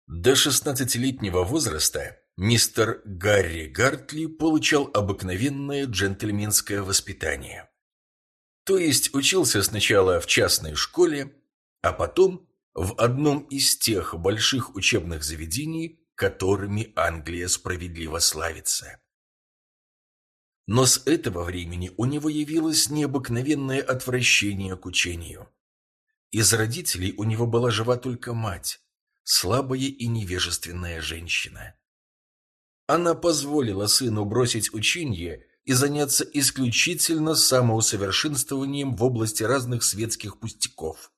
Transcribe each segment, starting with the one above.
До 16-летнего возраста мистер Гарри Гартли получал обыкновенное джентльменское воспитание. То есть учился сначала в частной школе, а потом в одном из тех больших учебных заведений, которыми Англия справедливо славится. Но с этого времени у него явилось необыкновенное отвращение к учению. Из родителей у него была жива только мать, слабая и невежественная женщина. Она позволила сыну бросить ученье и заняться исключительно самоусовершенствованием в области разных светских пустяков.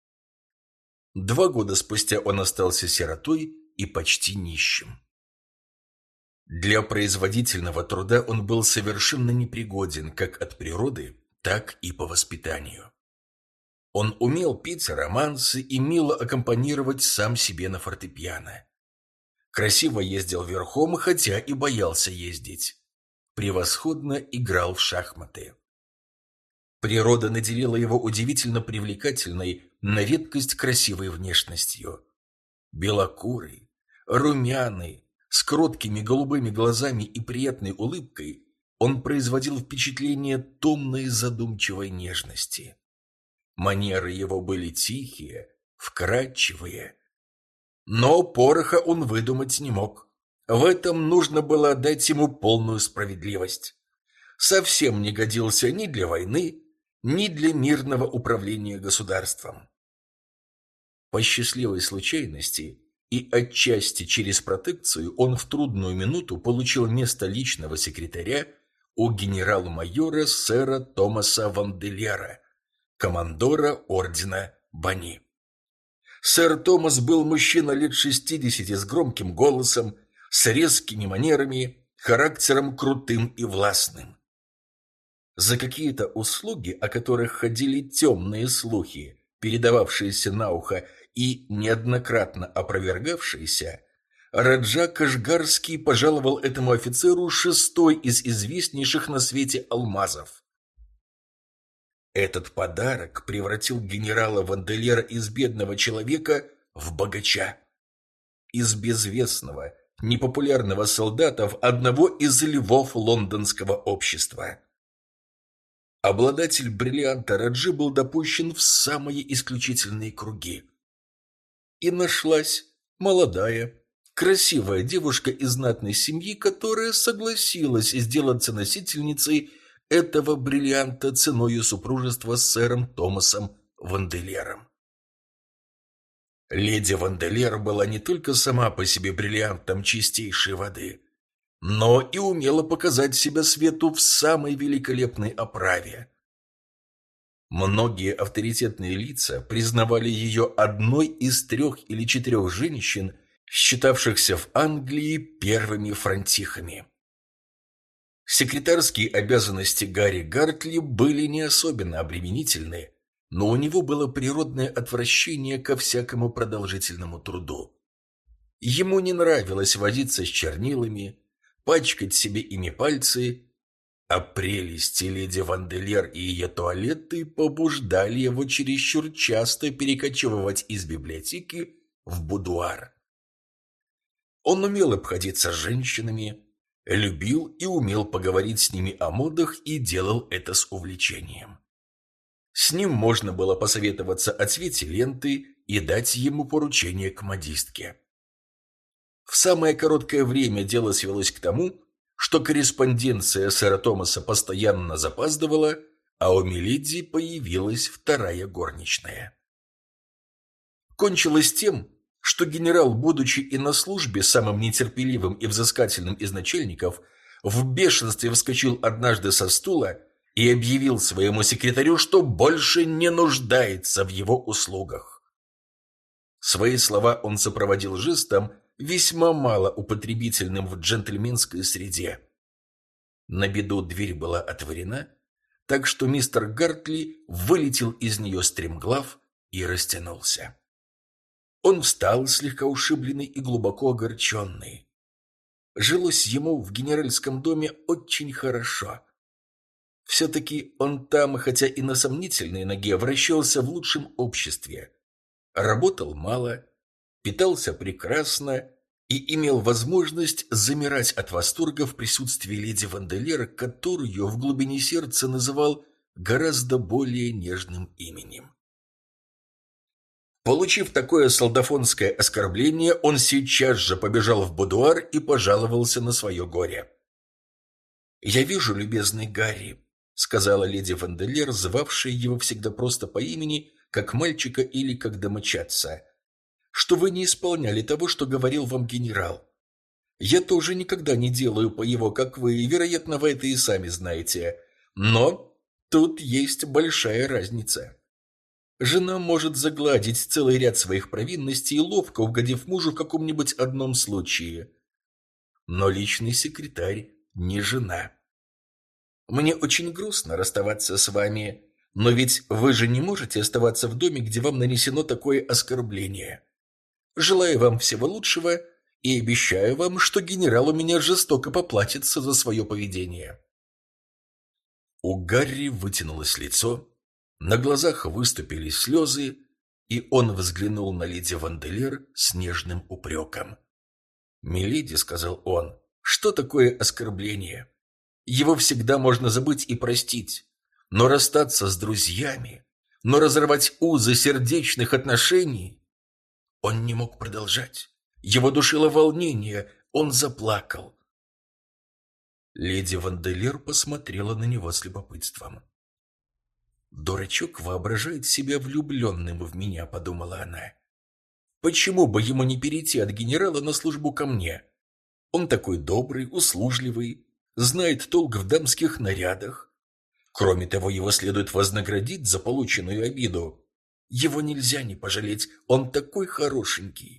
2 года спустя он остался сиротой и почти нищим. Для производительного труда он был совершенно непригоден как от природы, так и по воспитанию. Он умел петь романсы и мило аккомпанировать сам себе на фортепиано. Красиво ездил верхом, хотя и боялся ездить. Превосходно играл в шахматы. Природа наделила его удивительно привлекательной, на редкость красивой внешностью. Белокурый, румяный, с кроткими голубыми глазами и приятной улыбкой, он производил впечатление томной задумчивой нежности. Манеры его были тихие, вкрадчивые. Но пороха он выдумать не мог. В этом нужно было отдать ему полную справедливость. Совсем не годился ни для войны, ни для мирного управления государством. По счастливой случайности и отчасти через протекцию он в трудную минуту получил место личного секретаря у генерал-майора сэра Томаса Ванделера, командора ордена Бани. Сэр Томас был мужчина лет 60 с громким голосом, с резкими манерами, характером крутым и властным. За какие-то услуги, о которых ходили темные слухи, передававшиеся на ухо и неоднократно опровергавшиеся, Раджа Кашгарский пожаловал этому офицеру 6-й из известнейших на свете алмазов. Этот подарок превратил генерала Ванделера из бедного человека в богача. Из безвестного, непопулярного солдата в одного из львов лондонского общества. Обладатель бриллианта Раджи был допущен в самые исключительные круги. И нашлась молодая, красивая девушка из знатной семьи, которая согласилась сделаться носительницей этого бриллианта ценою супружества с сэром Томасом Ванделером. Леди Ванделер была не только сама по себе бриллиантом чистейшей воды, но и умела показать себя свету в самой великолепной оправе. Многие авторитетные лица признавали ее одной из 3 или 4 женщин, считавшихся в Англии первыми франтихами. Секретарские обязанности Гарри Гартли были не особенно обременительны, но у него было природное отвращение ко всякому продолжительному труду. Ему не нравилось возиться с чернилами, пачкать себе ими пальцы, а прелести леди Ванделер и ее туалеты побуждали его чересчур часто перекочевывать из библиотеки в будуар. Он умел обходиться с женщинами, любил и умел поговорить с ними о модах и делал это с увлечением. С ним можно было посоветоваться о цвете ленты и дать ему поручение к модистке. В самое короткое время дело свелось к тому, что корреспонденция сэра Томаса постоянно запаздывала, а у миледи появилась 2-я горничная. Кончилось тем, что генерал, будучи и на службе самым нетерпеливым и взыскательным из начальников, в бешенстве вскочил однажды со стула и объявил своему секретарю, что больше не нуждается в его услугах. Свои слова он сопроводил жестом, весьма мало употребительным в джентльменской среде. На беду дверь была отворена, так что мистер Гартли вылетел из нее стремглав и растянулся. Он встал, слегка ушибленный и глубоко огорченный. Жилось ему в генеральском доме очень хорошо. Все-таки он там, хотя и на сомнительной ноге, вращался в лучшем обществе. Работал мало, питался прекрасно и имел возможность замирать от восторга в присутствии леди Ванделер, которую в глубине сердца называл гораздо более нежным именем. Получив такое солдафонское оскорбление, он сейчас же побежал в будуар и пожаловался на свое горе. «Я вижу, любезный Гарри», — сказала леди Ванделер, звавшая его всегда просто по имени, как мальчика или как домочадца, «что вы не исполняли того, что говорил вам генерал. Я тоже никогда не делаю по его, как вы, и, вероятно, вы это и сами знаете. Но тут есть большая разница. Жена может загладить целый ряд своих провинностей, ловко угодив мужу в каком-нибудь одном случае. Но личный секретарь не жена. Мне очень грустно расставаться с вами, но ведь вы же не можете оставаться в доме, где вам нанесено такое оскорбление. Желаю вам всего лучшего и обещаю вам, что генерал у меня жестоко поплатится за свое поведение». У Гарри вытянулось лицо, на глазах выступили слезы, и он взглянул на леди Ванделер с нежным упреком. «Миледи», — сказал он, — «что такое оскорбление? Его всегда можно забыть и простить, но расстаться с друзьями, но разорвать узы сердечных отношений...» Он не мог продолжать. Его душило волнение, он заплакал. Леди Ванделер посмотрела на него с любопытством. «Дурачок воображает себя влюбленным в меня», — подумала она. «Почему бы ему не перейти от генерала на службу ко мне? Он такой добрый, услужливый, знает толк в дамских нарядах. Кроме того, его следует вознаградить за полученную обиду. Его нельзя не пожалеть, он такой хорошенький».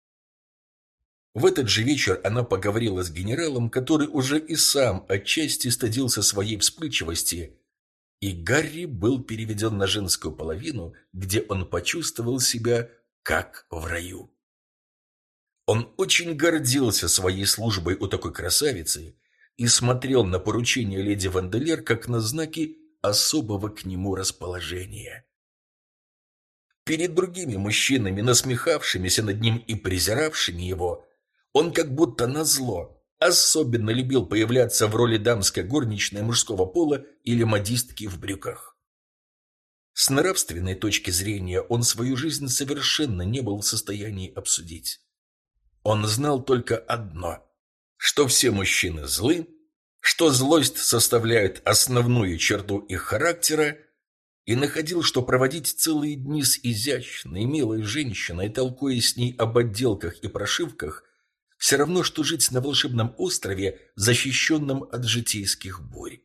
В этот же вечер она поговорила с генералом, который уже и сам отчасти стыдился своей вспыльчивости, и Гарри был переведен на женскую половину, где он почувствовал себя как в раю. Он очень гордился своей службой у такой красавицы и смотрел на поручение леди Ванделер как на знаки особого к нему расположения. Перед другими мужчинами, насмехавшимися над ним и презиравшими его, он как будто назло особенно любил появляться в роли дамской горничной мужского пола или модистки в брюках. С нравственной точки зрения он свою жизнь совершенно не был в состоянии обсудить. Он знал только одно, что все мужчины злы, что злость составляет основную черту их характера, и находил, что проводить целые дни с изящной, милой женщиной, толкуя с ней об отделках и прошивках, все равно, что жить на волшебном острове, защищенном от житейских бурь.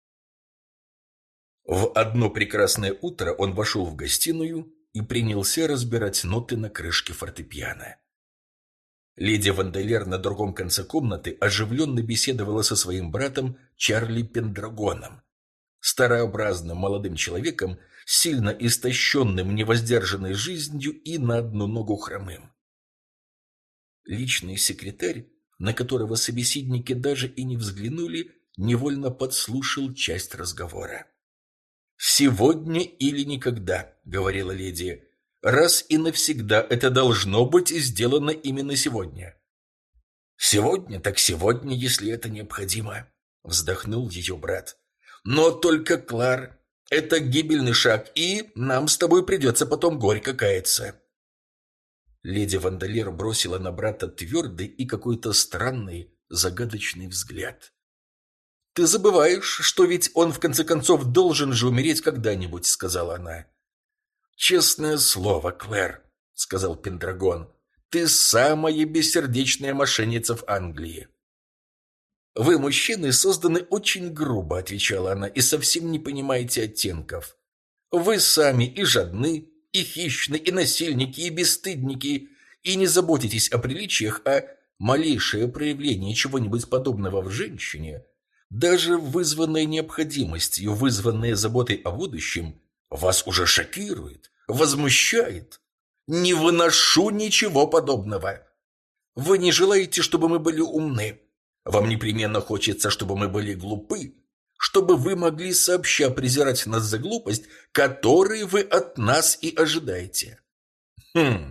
В одно прекрасное утро он вошел в гостиную и принялся разбирать ноты на крышке фортепиано. Леди Ванделер на другом конце комнаты оживленно беседовала со своим братом Чарли Пендрагоном, старообразным молодым человеком, сильно истощенным невоздержанной жизнью и на одну ногу хромым. Личный секретарь, на которого собеседники даже и не взглянули, невольно подслушал часть разговора. «Сегодня или никогда», — говорила леди, — «раз и навсегда это должно быть сделано именно сегодня». «Сегодня, так сегодня, если это необходимо», — вздохнул ее брат. «Но только, Клар, это гибельный шаг, и нам с тобой придется потом горько каяться». Леди Ванделер бросила на брата твердый и какой-то странный, загадочный взгляд. «Ты забываешь, что ведь он, в конце концов, должен же умереть когда-нибудь», — сказала она. «Честное слово, Клэр», — сказал Пендрагон, — «ты самая бессердечная мошенница в Англии». «Вы, мужчины, созданы очень грубо», — отвечала она, — «и совсем не понимаете оттенков. Вы сами и жадны, и хищны, и насильники, и бесстыдники, и не заботитесь о приличиях, а малейшее проявление чего-нибудь подобного в женщине, даже вызванное необходимостью, вызванное заботой о будущем, вас уже шокирует, возмущает. Не выношу ничего подобного. Вы не желаете, чтобы мы были умны. Вам непременно хочется, чтобы мы были глупы, чтобы вы могли сообща презирать нас за глупость, которой вы от нас и ожидаете.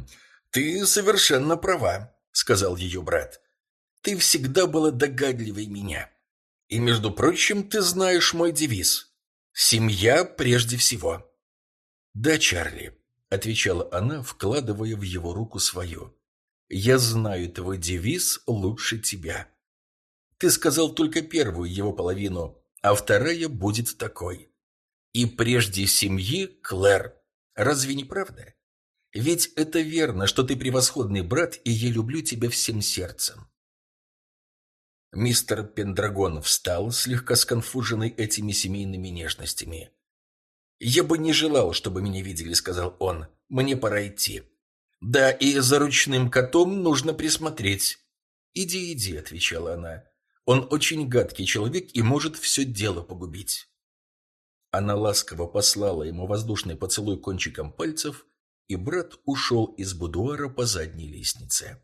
«Ты совершенно права», — сказал ее брат. «Ты всегда была догадливой меня. И, между прочим, ты знаешь мой девиз. Семья прежде всего». «Да, Чарли», — отвечала она, вкладывая в его руку свою. «Я знаю твой девиз лучше тебя. Ты сказал только первую его половину, а вторая будет такой. И прежде семьи, Клэр. Разве не правда? Ведь это верно, что ты превосходный брат, и я люблю тебя всем сердцем». Мистер Пендрагон встал, слегка сконфуженный этими семейными нежностями. «Я бы не желал, чтобы меня видели», — сказал он. «Мне пора идти. Да, и за ручным котом нужно присмотреть». «Иди, иди», — отвечала она. «Он очень гадкий человек и может все дело погубить». Она ласково послала ему воздушный поцелуй кончиком пальцев, и брат ушел из будуара по задней лестнице.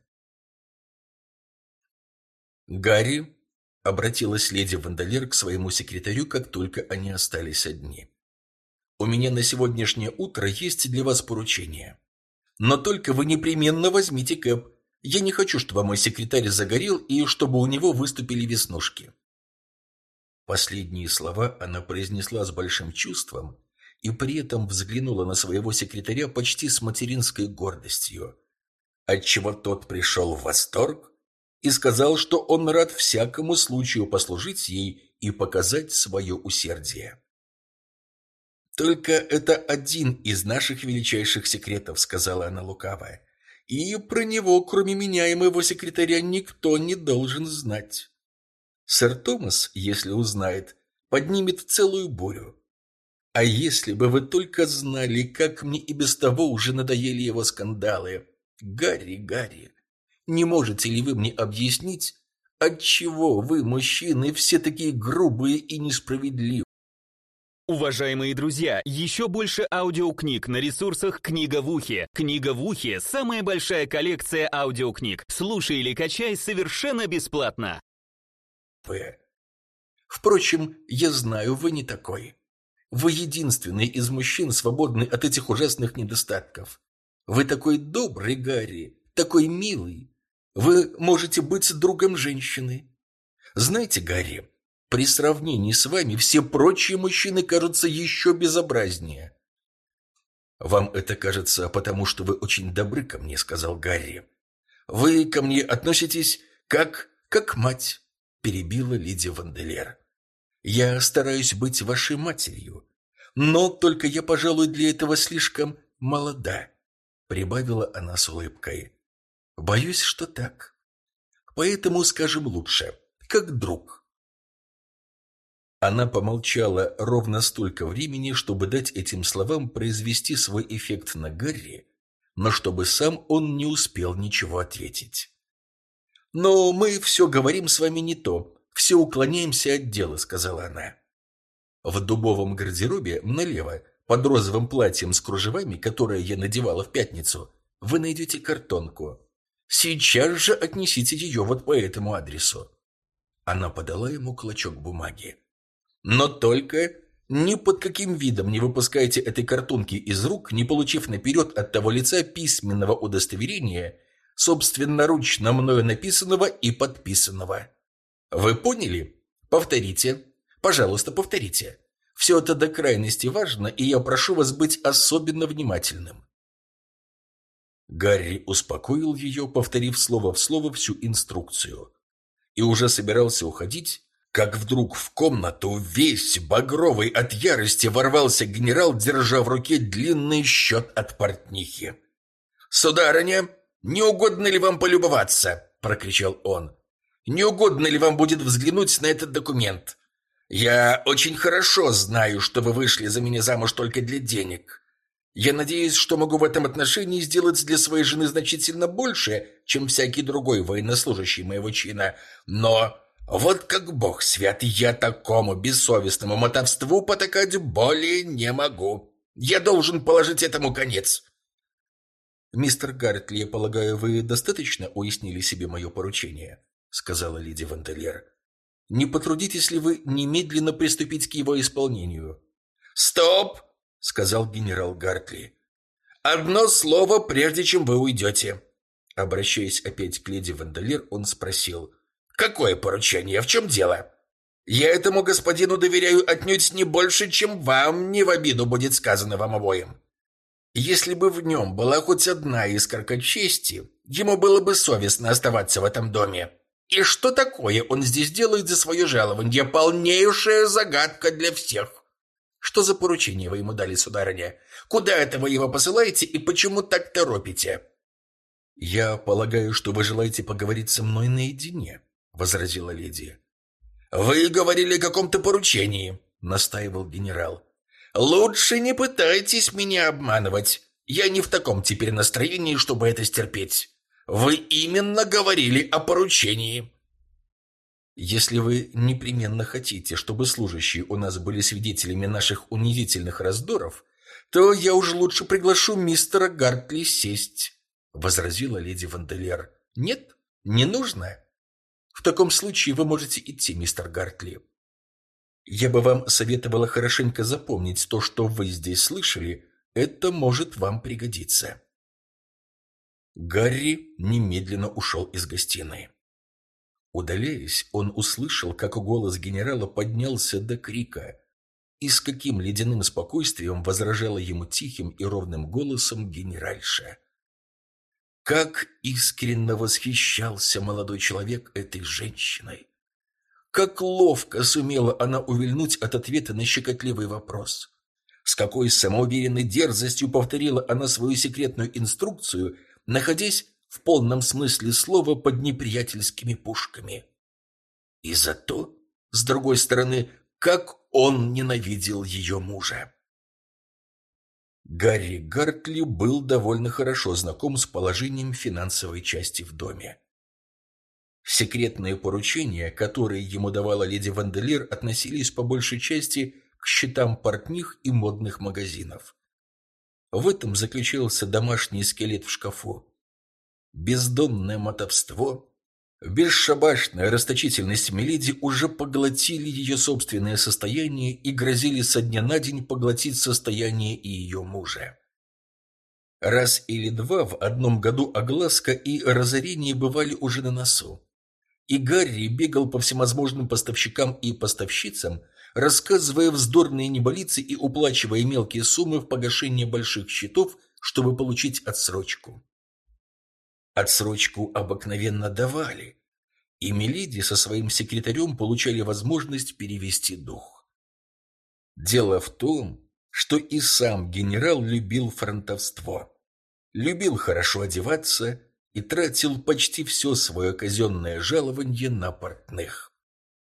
«Гарри», — обратилась леди Вандалер к своему секретарю, как только они остались одни, — «у меня на сегодняшнее утро есть для вас поручение. Но только вы непременно возьмите кэп. Я не хочу, чтобы мой секретарь загорел и чтобы у него выступили веснушки». Последние слова она произнесла с большим чувством и при этом взглянула на своего секретаря почти с материнской гордостью, отчего тот пришел в восторг и сказал, что он рад всякому случаю послужить ей и показать свое усердие. «Только это один из наших величайших секретов», — сказала она лукаво, «и про него, кроме меня и моего секретаря, никто не должен знать. Сэр Томас, если узнает, поднимет целую бурю. А если бы вы только знали, как мне и без того уже надоели его скандалы. Гарри, Гарри, не можете ли вы мне объяснить, отчего вы, мужчины, все такие грубые и несправедливые?» Уважаемые друзья, еще больше аудиокниг на ресурсах «Книга в ухе». «Книга в ухе» — самая большая коллекция аудиокниг. Слушай или качай совершенно бесплатно. Впрочем, я знаю, вы не такой. Вы единственный из мужчин, свободный от этих ужасных недостатков. Вы такой добрый, Гарри, такой милый. Вы можете быть другом женщины. Знаете, Гарри, при сравнении с вами все прочие мужчины кажутся еще безобразнее. «Вам это кажется, потому что вы очень добры ко мне», — сказал Гарри. «Вы ко мне относитесь как мать», — перебила леди Ванделер. «Я стараюсь быть вашей матерью, но только я, пожалуй, для этого слишком молода», — прибавила она с улыбкой. «Боюсь, что так. Поэтому скажем лучше, как друг». Она помолчала ровно столько времени, чтобы дать этим словам произвести свой эффект на Гарри, но чтобы сам он не успел ничего ответить. «Но мы все говорим с вами не то, все уклоняемся от дела», — сказала она. «В дубовом гардеробе налево, под розовым платьем с кружевами, которое я надевала в пятницу, вы найдете картонку. Сейчас же отнесите ее вот по этому адресу». Она подала ему клочок бумаги. «Но только ни под каким видом не выпускайте этой картонки из рук, не получив наперед от того лица письменного удостоверения, собственноручно мною написанного и подписанного. Вы поняли? Повторите. Пожалуйста, повторите. Все это до крайности важно, и я прошу вас быть особенно внимательным». Гарри успокоил ее, повторив слово в слово всю инструкцию, и уже собирался уходить, как вдруг в комнату, весь багровый от ярости, ворвался генерал, держа в руке длинный счет от портнихи. «Сударыня, не угодно ли вам полюбоваться?» – прокричал он. «Не угодно ли вам будет взглянуть на этот документ? Я очень хорошо знаю, что вы вышли за меня замуж только для денег. Я надеюсь, что могу в этом отношении сделать для своей жены значительно больше, чем всякий другой военнослужащий моего чина, но... вот как бог свят, я такому бессовестному мотовству потакать более не могу. Я должен положить этому конец». «Мистер Гартли, я полагаю, вы достаточно уяснили себе мое поручение?» — сказала леди Вандалер. «Не потрудитесь ли вы немедленно приступить к его исполнению?» «Стоп!» — сказал генерал Гартли. «Одно слово, прежде чем вы уйдете». Обращаясь опять к леди Ванделир, он спросил: «Какое поручение? В чем дело? Я этому господину доверяю отнюдь не больше, чем вам, не в обиду будет сказано вам обоим. Если бы в нем была хоть одна искорка чести, ему было бы совестно оставаться в этом доме. И что такое он здесь делает за свое жалование? Полнейшая загадка для всех. Что за поручение вы ему дали, сударыня? Куда это вы его посылаете и почему так торопите?» «Я полагаю, что вы желаете поговорить со мной наедине», — возразила леди. «Вы говорили о каком-то поручении», — настаивал генерал. «Лучше не пытайтесь меня обманывать. Я не в таком теперь настроении, чтобы это стерпеть. Вы именно говорили о поручении». «Если вы непременно хотите, чтобы служащие у нас были свидетелями наших унизительных раздоров, то я уж лучше приглашу мистера Гартли сесть», — возразила леди Ванделер. «Нет, не нужно. В таком случае вы можете идти, мистер Гартли. Я бы вам советовала хорошенько запомнить то, что вы здесь слышали. Это может вам пригодиться». Гарри немедленно ушел из гостиной. Удаляясь, он услышал, как голос генерала поднялся до крика, и с каким ледяным спокойствием возражала ему тихим и ровным голосом генеральша. Как искренне восхищался молодой человек этой женщиной! Как ловко сумела она увильнуть от ответа на щекотливый вопрос! С какой самоуверенной дерзостью повторила она свою секретную инструкцию, находясь в полном смысле слова под неприятельскими пушками. И зато, с другой стороны, как он ненавидел ее мужа. Гарри Гартли был довольно хорошо знаком с положением финансовой части в доме. Секретные поручения, которые ему давала леди Ванделир, относились по большей части к счетам портних и модных магазинов. В этом заключался домашний скелет в шкафу. Бездонное мотовство, бесшабашная расточительность миледи уже поглотили ее собственное состояние и грозили со дня на день поглотить состояние и ее мужа. Раз или два в одном году огласка и разорение бывали уже на носу. И Гарри бегал по всевозможным поставщикам и поставщицам, рассказывая вздорные небылицы и уплачивая мелкие суммы в погашение больших счетов, чтобы получить отсрочку. Отсрочку обыкновенно давали, и миледи со своим секретарем получали возможность перевести дух. Дело в том, что и сам генерал любил фронтовство, любил хорошо одеваться и тратил почти все свое казенное жалование на портных.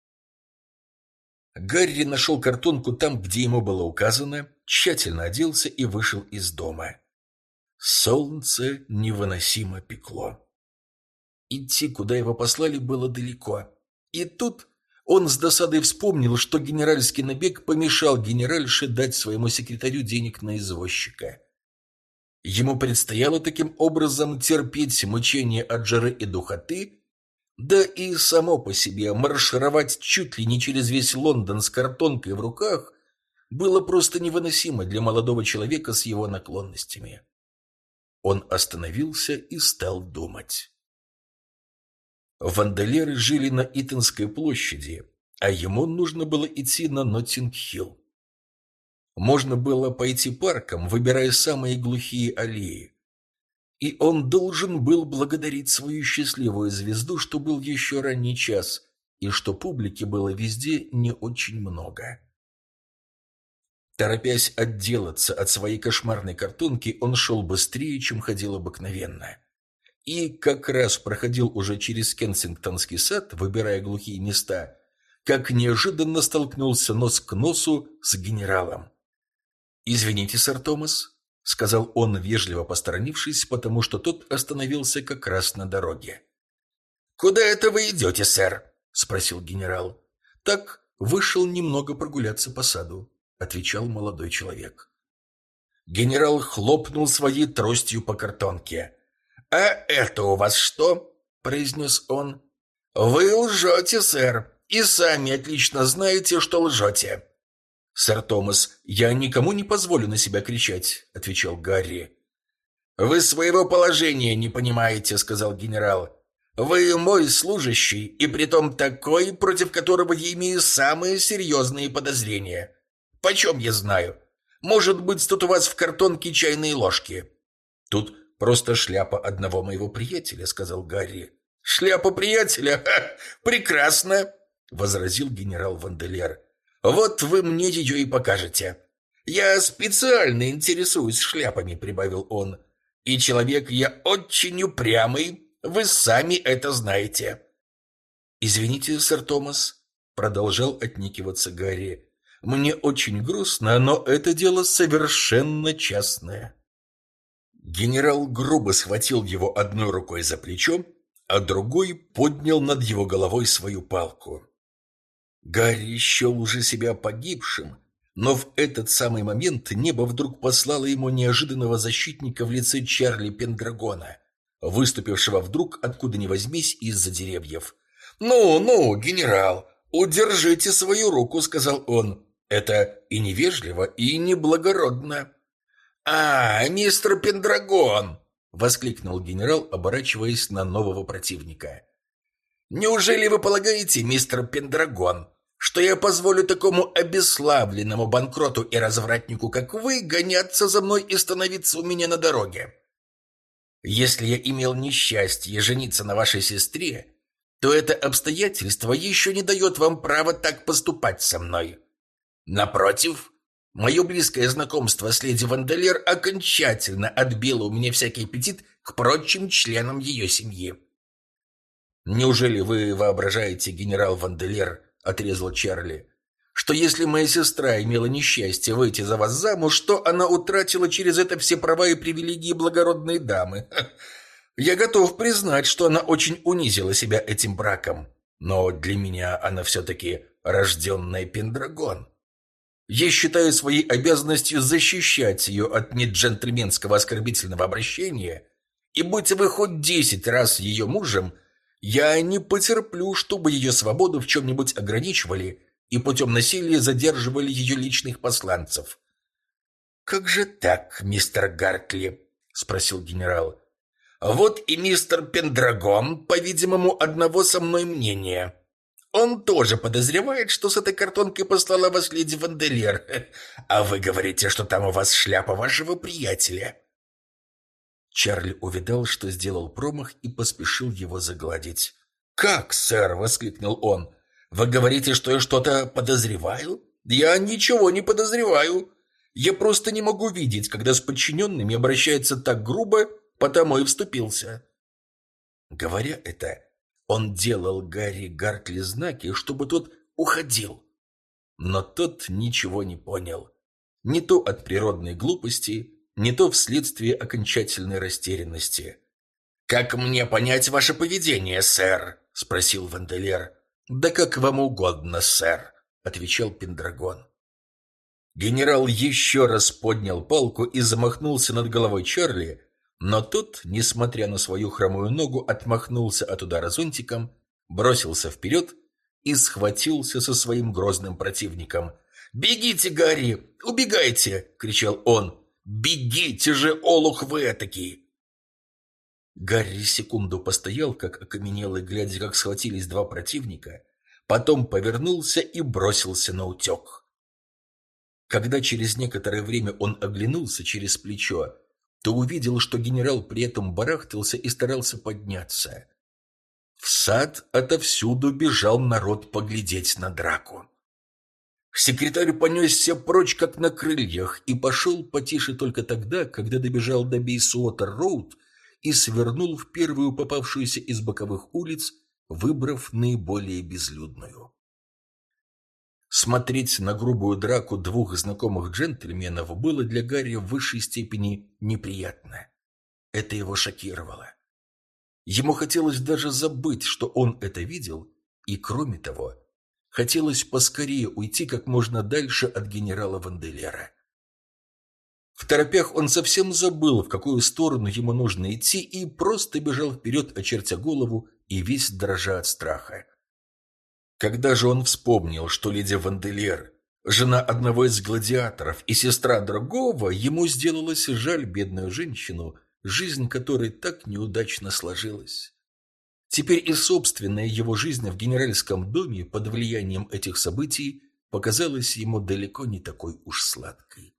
Гарри нашел картонку там, где ему было указано, тщательно оделся и вышел из дома. Солнце невыносимо пекло. Идти, куда его послали, было далеко. И тут он с досадой вспомнил, что генеральский набег помешал генеральше дать своему секретарю денег на извозчика. Ему предстояло таким образом терпеть мучения от жары и духоты, да и само по себе маршировать чуть ли не через весь Лондон с картонкой в руках было просто невыносимо для молодого человека с его наклонностями. Он остановился и стал думать. Ванделеры жили на Итонской площади, а ему нужно было идти на Ноттинг-Хилл. Можно было пойти парком, выбирая самые глухие аллеи. И он должен был благодарить свою счастливую звезду, что был еще ранний час, и что публики было везде не очень много. Торопясь отделаться от своей кошмарной картонки, он шел быстрее, чем ходил обыкновенно. И как раз проходил уже через Кенсингтонский сад, выбирая глухие места, как неожиданно столкнулся нос к носу с генералом. «Извините, сэр Томас», — сказал он, вежливо посторонившись, потому что тот остановился как раз на дороге. «Куда это вы идете, сэр?» — спросил генерал. «Так вышел немного прогуляться по саду», — отвечал молодой человек. Генерал хлопнул своей тростью по картонке. «А это у вас что?» — произнес он. «Вы лжете, сэр, и сами отлично знаете, что лжете». «Сэр Томас, я никому не позволю на себя кричать», — отвечал Гарри. «Вы своего положения не понимаете», — сказал генерал. «Вы мой служащий, и притом такой, против которого я имею самые серьезные подозрения. Почем я знаю? Может быть, тут у вас в картонке чайные ложки?» «Тут просто шляпа одного моего приятеля», — сказал Гарри. «Шляпа приятеля? Ха, прекрасно!» — возразил генерал Ванделер. «Вот вы мне ее и покажете. Я специально интересуюсь шляпами», — прибавил он. «И человек я очень упрямый, вы сами это знаете». «Извините, сэр Томас», — продолжал отнекиваться Гарри. «Мне очень грустно, но это дело совершенно частное». Генерал грубо схватил его одной рукой за плечо, а другой поднял над его головой свою палку. Гарри счел уже себя погибшим, но в этот самый момент небо вдруг послало ему неожиданного защитника в лице Чарли Пендрагона, выступившего вдруг откуда ни возьмись из-за деревьев. «Ну, генерал, удержите свою руку», — сказал он. «Это и невежливо, и неблагородно». «А, мистер Пендрагон!» — воскликнул генерал, оборачиваясь на нового противника. «Неужели вы полагаете, мистер Пендрагон, что я позволю такому обесславленному банкроту и развратнику, как вы, гоняться за мной и становиться у меня на дороге? Если я имел несчастье жениться на вашей сестре, то это обстоятельство еще не дает вам права так поступать со мной. Напротив, мое близкое знакомство с леди Ванделер окончательно отбило у меня всякий аппетит к прочим членам ее семьи». «Неужели вы воображаете, генерал Ванделер, — отрезал Чарли, — что если моя сестра имела несчастье выйти за вас замуж, что она утратила через это все права и привилегии благородной дамы? Я готов признать, что она очень унизила себя этим браком, но для меня она все-таки рожденная Пендрагон. Я считаю своей обязанностью защищать ее от неджентльменского оскорбительного обращения, и будь вы хоть 10 раз ее мужем, я не потерплю, чтобы ее свободу в чем-нибудь ограничивали и путем насилия задерживали ее личных посланцев». «Как же так, мистер Гартли?» — спросил генерал. «Вот и мистер Пендрагон, по-видимому, одного со мной мнения. Он тоже подозревает, что с этой картонкой послала вас леди Ванделер, а вы говорите, что там у вас шляпа вашего приятеля». Чарли увидал, что сделал промах, и поспешил его загладить. «Как, сэр?» — воскликнул он. «Вы говорите, что я что-то подозреваю? Я ничего не подозреваю. Я просто не могу видеть, когда с подчиненными обращаются так грубо, потому и вступился». Говоря это, он делал Гарри Гартли знаки, чтобы тот уходил. Но тот ничего не понял. Не то от природной глупости, не то вследствие окончательной растерянности. «Как мне понять ваше поведение, сэр?» — спросил Ванделер. «Да как вам угодно, сэр», — отвечал Пендрагон. Генерал еще раз поднял палку и замахнулся над головой Чарли, но тот, несмотря на свою хромую ногу, отмахнулся от удара зонтиком, бросился вперед и схватился со своим грозным противником. «Бегите, Гарри! Убегайте!» — кричал он. «Бегите же, олух вы этакий!» Гарри секунду постоял, как окаменелый, глядя, как схватились два противника, потом повернулся и бросился наутек. Когда через некоторое время он оглянулся через плечо, то увидел, что генерал при этом барахтался и старался подняться. В сад отовсюду бежал народ поглядеть на драку. Секретарь понесся прочь, как на крыльях, и пошел потише только тогда, когда добежал до Бейсуотер-роуд и свернул в первую попавшуюся из боковых улиц, выбрав наиболее безлюдную. Смотреть на грубую драку двух знакомых джентльменов было для Гарри в высшей степени неприятно. Это его шокировало. Ему хотелось даже забыть, что он это видел, и, кроме того, хотелось поскорее уйти как можно дальше от генерала Ванделера. В торопях он совсем забыл, в какую сторону ему нужно идти, и просто бежал вперед, очертя голову и весь дрожа от страха. Когда же он вспомнил, что леди Ванделер — жена одного из гладиаторов и сестра другого, ему сделалось жаль бедную женщину, жизнь которой так неудачно сложилась. Теперь и собственная его жизнь в генеральском доме под влиянием этих событий показалась ему далеко не такой уж сладкой.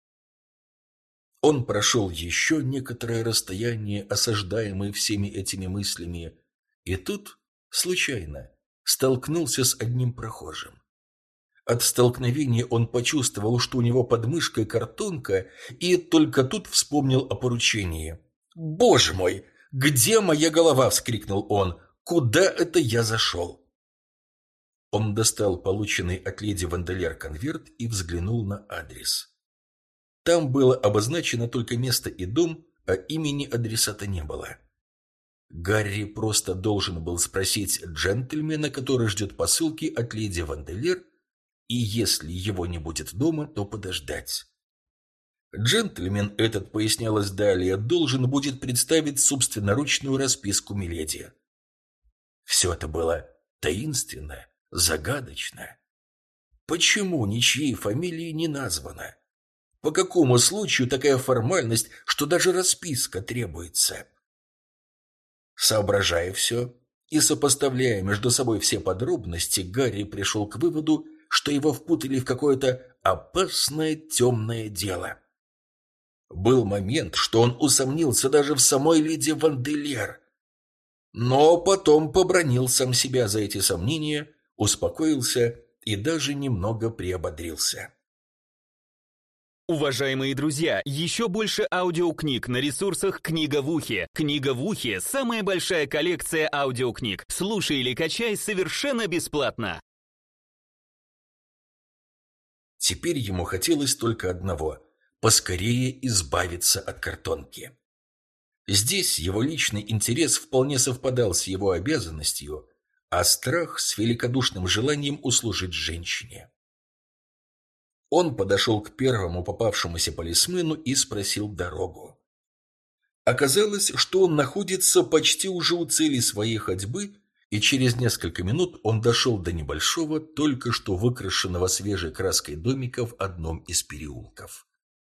Он прошел еще некоторое расстояние, осаждаемый всеми этими мыслями, и тут, случайно, столкнулся с одним прохожим. От столкновения он почувствовал, что у него под мышкой картонка, и только тут вспомнил о поручении. «Боже мой! Где моя голова?» — вскрикнул он. «Куда это я зашел?» Он достал полученный от леди Ванделер конверт и взглянул на адрес. Там было обозначено только место и дом, а имени адресата не было. Гарри просто должен был спросить джентльмена, который ждет посылки от леди Ванделер, и если его не будет дома, то подождать. Джентльмен этот, пояснялось далее, должен будет представить собственноручную расписку миледи. Все это было таинственно, загадочно. Почему ничьей фамилии не названо? По какому случаю такая формальность, что даже расписка требуется? Соображая все и сопоставляя между собой все подробности, Гарри пришел к выводу, что его впутали в какое-то опасное темное дело. Был момент, что он усомнился даже в самой леди Ванделер, но потом побранил сам себя за эти сомнения, успокоился и даже немного приободрился. Уважаемые друзья, еще больше аудиокниг на ресурсах «Книга в ухе». «Книга в ухе» — самая большая коллекция аудиокниг. Слушай или качай совершенно бесплатно. Теперь ему хотелось только одного – поскорее избавиться от картонки. Здесь его личный интерес вполне совпадал с его обязанностью, а страх с великодушным желанием услужить женщине. Он подошел к первому попавшемуся полисмену и спросил дорогу. Оказалось, что он находится почти уже у цели своей ходьбы, и через несколько минут он дошел до небольшого, только что выкрашенного свежей краской домика в одном из переулков.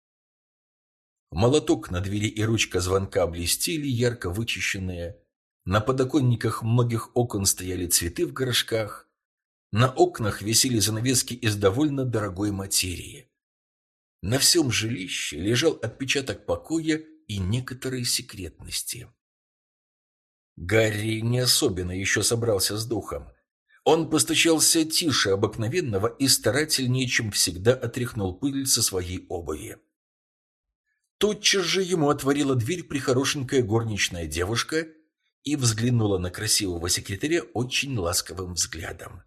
Молоток на двери и ручка звонка блестели, ярко вычищенные. На подоконниках многих окон стояли цветы в горшках. На окнах висели занавески из довольно дорогой материи. На всем жилище лежал отпечаток покоя и некоторой секретности. Гарри не особенно еще собрался с духом. Он постучался тише обыкновенного и старательнее, чем всегда, отряхнул пыль со своей обуви. Тотчас же ему отворила дверь прехорошенькая горничная девушка и взглянула на красивого секретаря очень ласковым взглядом.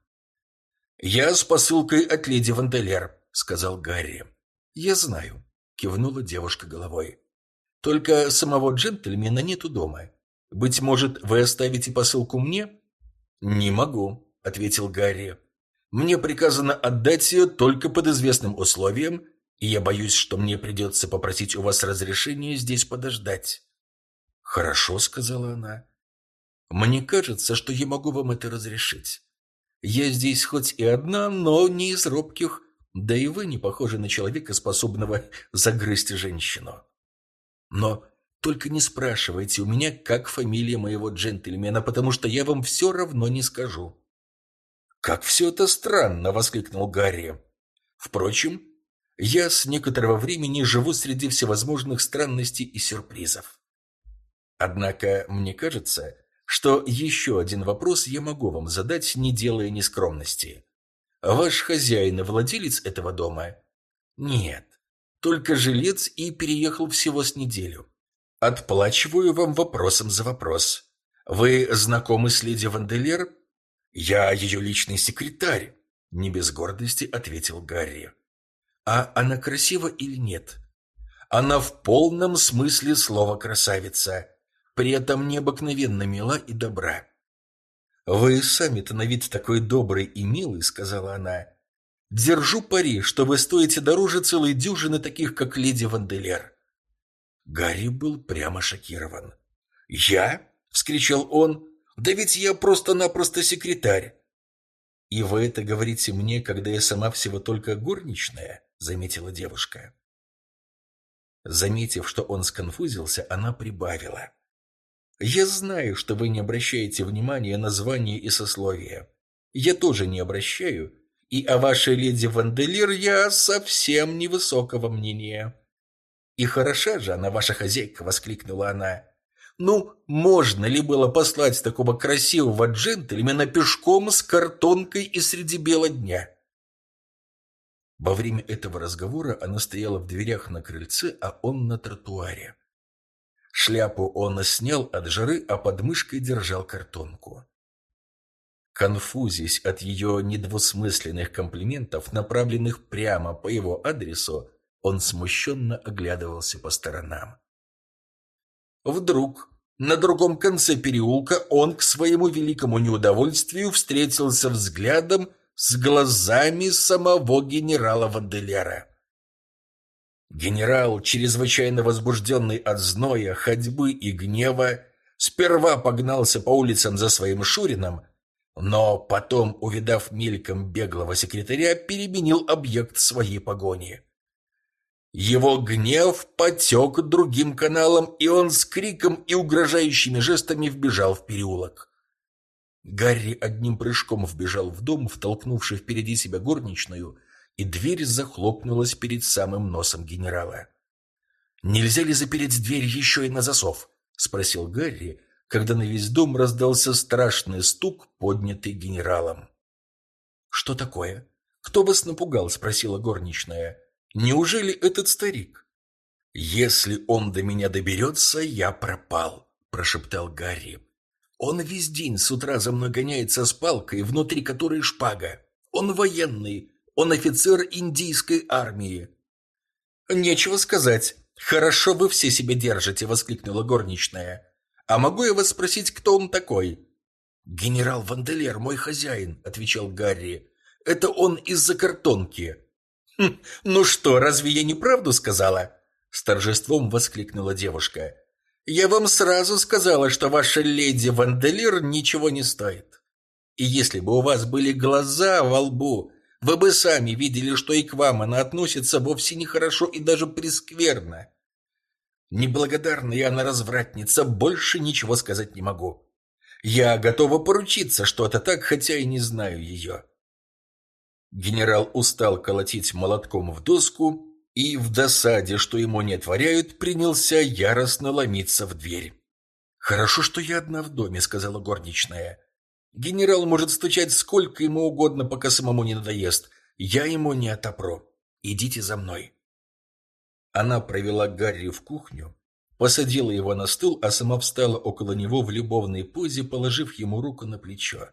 «Я с посылкой от леди Ванделер», — сказал Гарри. «Я знаю», — кивнула девушка головой. «Только самого джентльмена нету дома. Быть может, вы оставите посылку мне?» «Не могу», — ответил Гарри. «Мне приказано отдать ее только под известным условием, и я боюсь, что мне придется попросить у вас разрешения здесь подождать». «Хорошо», — сказала она. «Мне кажется, что я могу вам это разрешить. Я здесь хоть и одна, но не из робких, да и вы не похожи на человека, способного загрызть женщину. Но только не спрашивайте у меня, как фамилия моего джентльмена, потому что я вам все равно не скажу». «Как все это странно!» — воскликнул Гарри. «Впрочем, я с некоторого времени живу среди всевозможных странностей и сюрпризов. Однако мне кажется, что еще один вопрос я могу вам задать, не делая нескромности. Ваш хозяин и владелец этого дома?» «Нет, только жилец и переехал всего с неделю. Отплачиваю вам вопросом за вопрос. Вы знакомы с леди Ванделер?» «Я ее личный секретарь», — не без гордости ответил Гарри. «А она красива или нет?» «Она в полном смысле слова красавица, при этом необыкновенно мила и добра». «Вы сами-то на вид такой добрый и милый», — сказала она. «Держу пари, что вы стоите дороже целой дюжины таких, как леди Ванделер». Гарри был прямо шокирован. «Я?» — вскричал он. «Да ведь я просто-напросто секретарь». «И вы это говорите мне, когда я сама всего только горничная?» — заметила девушка. Заметив, что он сконфузился, она прибавила: «Я знаю, что вы не обращаете внимания на звание и сословие. Я тоже не обращаю, и о вашей леди Ванделир я совсем невысокого мнения». «И хороша же она, ваша хозяйка!» — воскликнула она. «Ну, можно ли было послать такого красивого джентльмена пешком с картонкой и среди бела дня?» Во время этого разговора она стояла в дверях на крыльце, а он на тротуаре. Шляпу он снял от жары, а под мышкой держал картонку. Конфузясь от ее недвусмысленных комплиментов, направленных прямо по его адресу, он смущенно оглядывался по сторонам. Вдруг на другом конце переулка он к своему великому неудовольствию встретился взглядом с глазами самого генерала Ванделера. Генерал, чрезвычайно возбужденный от зноя, ходьбы и гнева, сперва погнался по улицам за своим шурином, но потом, увидав мельком беглого секретаря, переменил объект своей погони. Его гнев потек другим каналом, и он с криком и угрожающими жестами вбежал в переулок. Гарри одним прыжком вбежал в дом, втолкнувший впереди себя горничную, и дверь захлопнулась перед самым носом генерала. «Нельзя ли запереть дверь еще и на засов?» — спросил Гарри, когда на весь дом раздался страшный стук, поднятый генералом. «Что такое? Кто вас напугал?» — спросила горничная. «Неужели этот старик?» «Если он до меня доберется, я пропал», — прошептал Гарри. «Он весь день с утра за мной гоняется с палкой, внутри которой шпага. Он военный, он офицер индийской армии». «Нечего сказать. Хорошо вы все себя держите», — воскликнула горничная. «А могу я вас спросить, кто он такой?» «Генерал Ванделер, мой хозяин», — отвечал Гарри. «Это он из-за картонки». «Ну что, разве я неправду сказала?» — с торжеством воскликнула девушка. «Я вам сразу сказала, что ваша леди Ванделир ничего не стоит. И если бы у вас были глаза во лбу, вы бы сами видели, что и к вам она относится вовсе нехорошо и даже прескверно. Неблагодарная она развратница, больше ничего сказать не могу. Я готова поручиться, что это так, хотя и не знаю ее». Генерал устал колотить молотком в доску и, в досаде, что ему не отворяют, принялся яростно ломиться в дверь. «Хорошо, что я одна в доме», — сказала горничная. «Генерал может стучать сколько ему угодно, пока самому не надоест. Я ему не отопру. Идите за мной». Она провела Гарри в кухню, посадила его на стул, а сама встала около него в любовной позе, положив ему руку на плечо.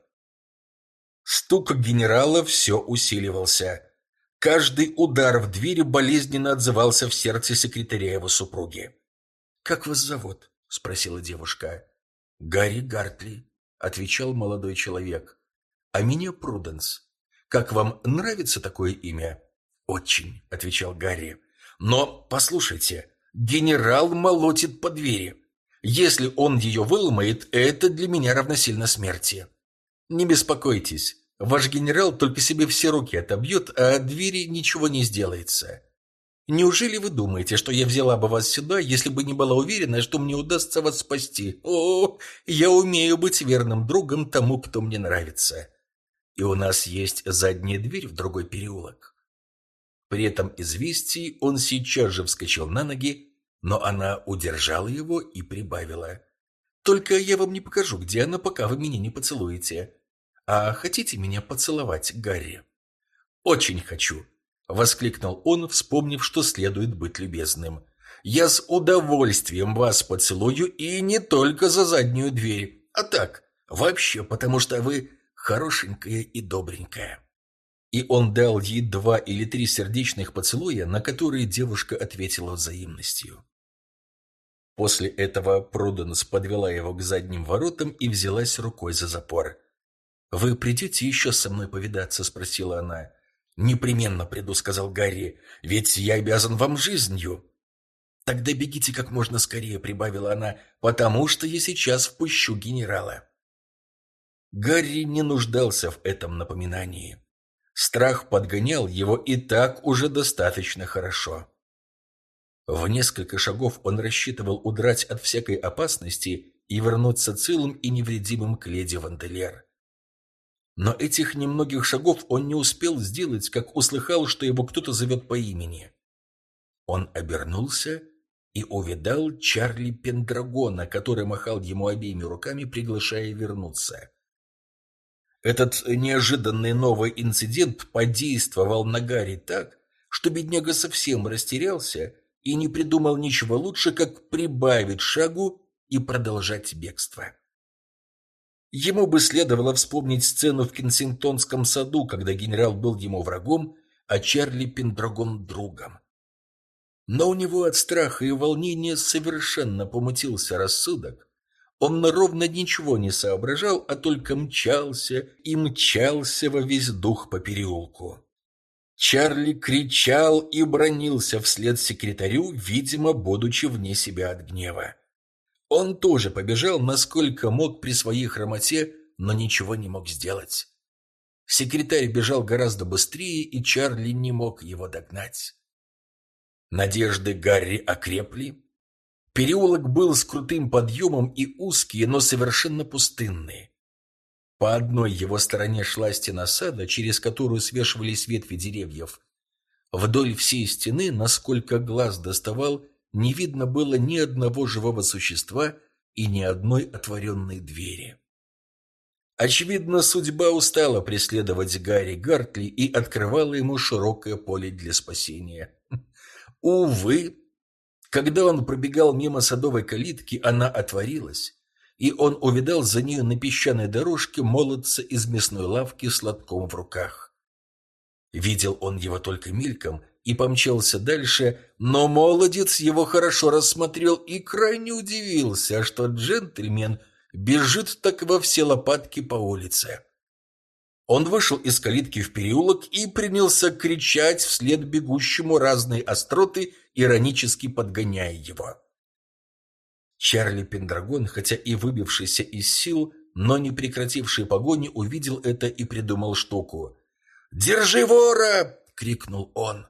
Стук генерала все усиливался. Каждый удар в дверь болезненно отзывался в сердце секретаря его супруги. «Как вас зовут?» — спросила девушка. «Гарри Гартли», — отвечал молодой человек. «А меня Пруденс. Как вам нравится такое имя?» «Очень», — отвечал Гарри. «Но, послушайте, генерал молотит по двери. Если он ее выломает, это для меня равносильно смерти. Не беспокойтесь, ваш генерал только себе все руки отобьет, а от двери ничего не сделается. Неужели вы думаете, что я взяла бы вас сюда, если бы не была уверена, что мне удастся вас спасти? О, я умею быть верным другом тому, кто мне нравится. И у нас есть задняя дверь в другой переулок». При этом известии он сейчас же вскочил на ноги, но она удержала его и прибавила: «Только я вам не покажу, где она, пока вы меня не поцелуете. А хотите меня поцеловать, Гарри?» «Очень хочу», — воскликнул он, вспомнив, что следует быть любезным. «Я с удовольствием вас поцелую, и не только за заднюю дверь, а так, вообще, потому что вы хорошенькая и добренькая». И он дал ей 2 или 3 сердечных поцелуя, на которые девушка ответила взаимностью. После этого Пруденс подвела его к задним воротам и взялась рукой за запор. «Вы придете еще со мной повидаться?» — спросила она. «Непременно приду», — сказал Гарри, — «ведь я обязан вам жизнью». «Тогда бегите как можно скорее», — прибавила она, — «потому что я сейчас впущу генерала». Гарри не нуждался в этом напоминании. Страх подгонял его и так уже достаточно хорошо. В несколько шагов он рассчитывал удрать от всякой опасности и вернуться целым и невредимым к леди Ванделер. Но этих немногих шагов он не успел сделать, как услыхал, что его кто-то зовет по имени. Он обернулся и увидал Чарли Пендрагона, который махал ему обеими руками, приглашая вернуться. Этот неожиданный новый инцидент подействовал на Гарри так, что бедняга совсем растерялся и не придумал ничего лучше, как прибавить шагу и продолжать бегство. Ему бы следовало вспомнить сцену в Кенсингтонском саду, когда генерал был ему врагом, а Чарли Пендрагон другом. Но у него от страха и волнения совершенно помутился рассудок. Он ровно ничего не соображал, а только мчался и мчался во весь дух по переулку. Чарли кричал и бранился вслед секретарю, видимо, будучи вне себя от гнева. Он тоже побежал, насколько мог при своей хромоте, но ничего не мог сделать. Секретарь бежал гораздо быстрее, и Чарли не мог его догнать. Надежды Гарри окрепли. Переулок был с крутым подъемом и узкий, но совершенно пустынный. По одной его стороне шла стена сада, через которую свешивались ветви деревьев. Вдоль всей стены, насколько глаз доставал, не видно было ни одного живого существа и ни одной отворенной двери. Очевидно, судьба устала преследовать Гарри Гартли и открывала ему широкое поле для спасения. Увы, когда он пробегал мимо садовой калитки, она отворилась, и он увидал за нею на песчаной дорожке молодца из мясной лавки с лотком в руках. Видел он его только мельком и помчался дальше, но молодец его хорошо рассмотрел и крайне удивился, что джентльмен бежит так во все лопатки по улице. Он вышел из калитки в переулок и принялся кричать вслед бегущему разные остроты, иронически подгоняя его. Чарли Пендрагон, хотя и выбившийся из сил, но не прекративший погони, увидел это и придумал штуку. «Держи вора!» — крикнул он.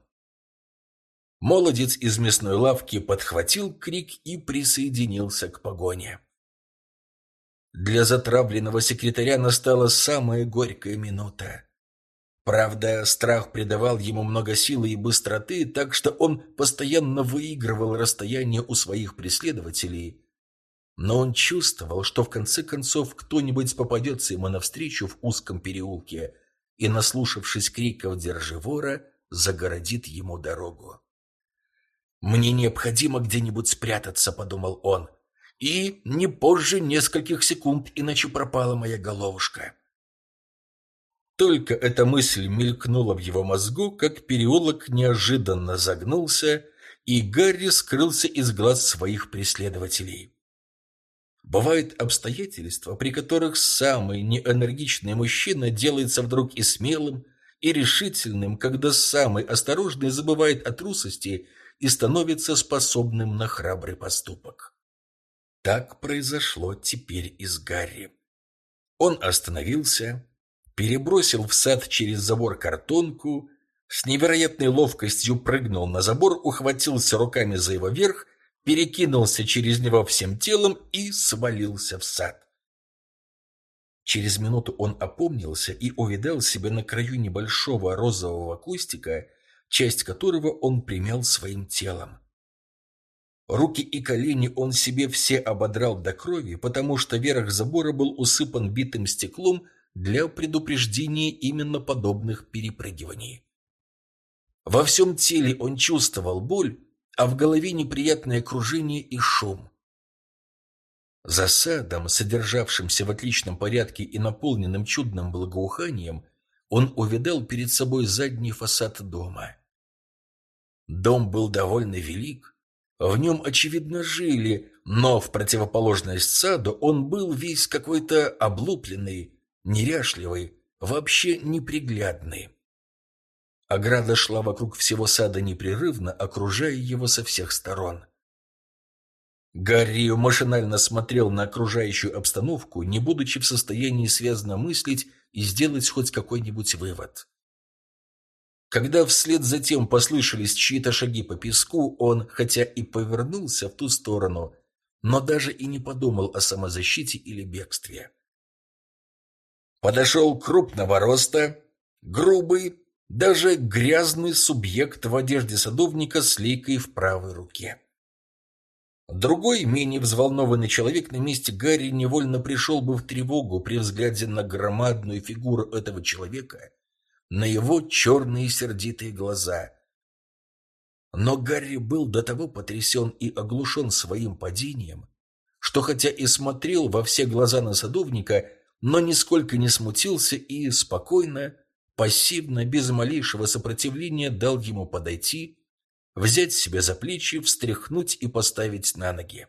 Молодец из мясной лавки подхватил крик и присоединился к погоне. Для затравленного секретаря настала самая горькая минута. Правда, страх придавал ему много силы и быстроты, так что он постоянно выигрывал расстояние у своих преследователей. Но он чувствовал, что в конце концов кто-нибудь попадется ему навстречу в узком переулке и, наслушавшись криков «Держи вора!», загородит ему дорогу. «Мне необходимо где-нибудь спрятаться», — подумал он. И не позже нескольких секунд, иначе пропала моя головушка. Только эта мысль мелькнула в его мозгу, как переулок неожиданно загнулся, и Гарри скрылся из глаз своих преследователей. Бывают обстоятельства, при которых самый неэнергичный мужчина делается вдруг и смелым, и решительным, когда самый осторожный забывает о трусости и становится способным на храбрый поступок. Так произошло теперь и с Гарри. Он остановился, перебросил в сад через забор картонку, с невероятной ловкостью прыгнул на забор, ухватился руками за его верх, перекинулся через него всем телом и свалился в сад. Через минуту он опомнился и увидал себя на краю небольшого розового кустика, часть которого он примял своим телом. Руки и колени он себе все ободрал до крови, потому что верх забора был усыпан битым стеклом для предупреждения именно подобных перепрыгиваний. Во всем теле он чувствовал боль, а в голове неприятное кружение и шум. За садом, содержавшимся в отличном порядке и наполненным чудным благоуханием, он увидал перед собой задний фасад дома. Дом был довольно велик, в нем, очевидно, жили, но в противоположность саду он был весь какой-то облупленный, неряшливый, вообще неприглядный. Ограда шла вокруг всего сада непрерывно, окружая его со всех сторон. Гарри машинально смотрел на окружающую обстановку, не будучи в состоянии связно мыслить и сделать хоть какой-нибудь вывод. Когда вслед за тем послышались чьи-то шаги по песку, он, хотя и повернулся в ту сторону, но даже и не подумал о самозащите или бегстве. Подошел крупного роста, грубый, даже грязный субъект в одежде садовника с лейкой в правой руке. Другой, менее взволнованный человек на месте Гарри невольно пришел бы в тревогу при взгляде на громадную фигуру этого человека, на его черные сердитые глаза. Но Гарри был до того потрясен и оглушен своим падением, что хотя и смотрел во все глаза на садовника, но нисколько не смутился и спокойно, пассивно, без малейшего сопротивления дал ему подойти, взять себя за плечи, встряхнуть и поставить на ноги.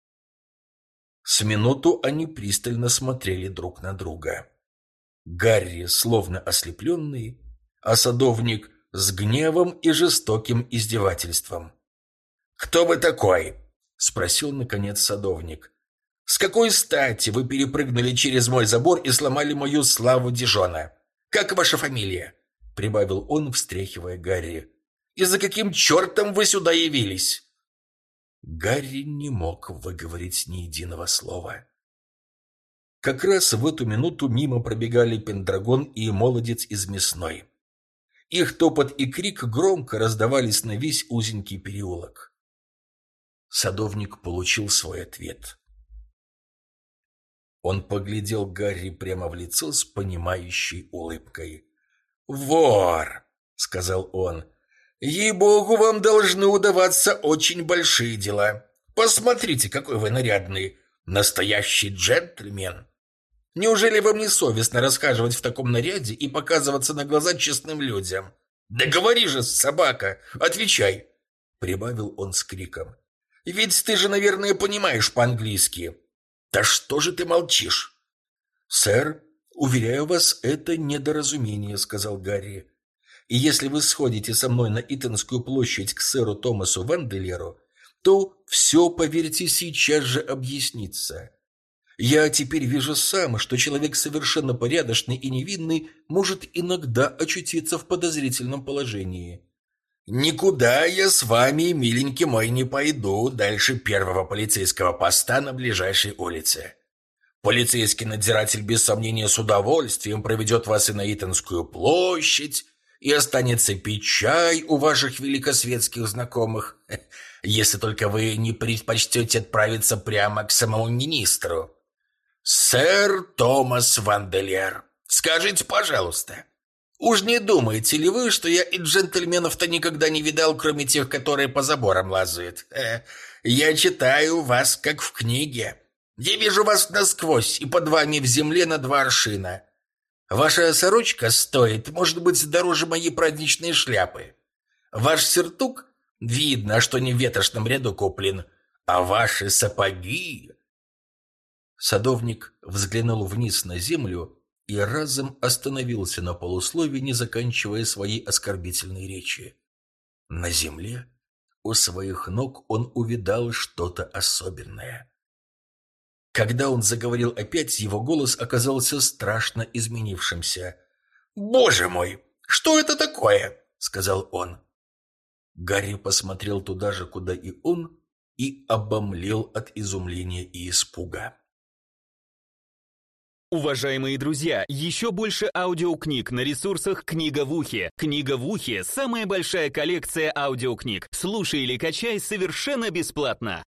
С минуту они пристально смотрели друг на друга. Гарри словно ослепленный, а садовник с гневом и жестоким издевательством. «Кто вы такой?» — спросил наконец садовник. «С какой стати вы перепрыгнули через мой забор и сломали мою славу Дижона? Как ваша фамилия?» — прибавил он, встряхивая Гарри. «И за каким чертом вы сюда явились?» Гарри не мог выговорить ни единого слова. Как раз в эту минуту мимо пробегали Пендрагон и молодец из мясной. Их топот и крик громко раздавались на весь узенький переулок. Садовник получил свой ответ. Он поглядел Гарри прямо в лицо с понимающей улыбкой. «Вор!» — сказал он. «Ей-богу, вам должны удаваться очень большие дела. Посмотрите, какой вы нарядный. Настоящий джентльмен. Неужели вам не совестно расхаживать в таком наряде и показываться на глаза честным людям? Да говори же, собака, отвечай!» — прибавил он с криком. «Ведь ты же, наверное, понимаешь по-английски. Да что же ты молчишь?» «Сэр, уверяю вас, это недоразумение», — сказал Гарри. «И если вы сходите со мной на Итонскую площадь к сэру Томасу Ванделеру, то все, поверьте, сейчас же объяснится. Я теперь вижу сам, что человек совершенно порядочный и невинный может иногда очутиться в подозрительном положении». «Никуда я с вами, миленький мой, не пойду дальше первого полицейского поста на ближайшей улице. Полицейский надзиратель без сомнения с удовольствием проведет вас и на Итонскую площадь, и останется пить чай у ваших великосветских знакомых, если только вы не предпочтете отправиться прямо к самому министру. Сэр Томас Ванделер, скажите, пожалуйста, уж не думаете ли вы, что я и джентльменов-то никогда не видал, кроме тех, которые по заборам лазают? Я читаю вас, как в книге. Я вижу вас насквозь, и под вами в земле на 2 аршина. Ваша сорочка стоит, может быть, дороже моей праздничной шляпы. Ваш сюртук, видно, что не в ветошном ряду куплен, а ваши сапоги...» Садовник взглянул вниз на землю и разом остановился на полуслове, не заканчивая своей оскорбительной речи. На земле у своих ног он увидал что-то особенное. Когда он заговорил опять, его голос оказался страшно изменившимся. «Боже мой, что это такое?» — сказал он. Гарри посмотрел туда же, куда и он, и обомлел от изумления и испуга. Уважаемые друзья, еще больше аудиокниг на ресурсах «Книга в ухе». «Книга в ухе» — самая большая коллекция аудиокниг. Слушай или качай совершенно бесплатно.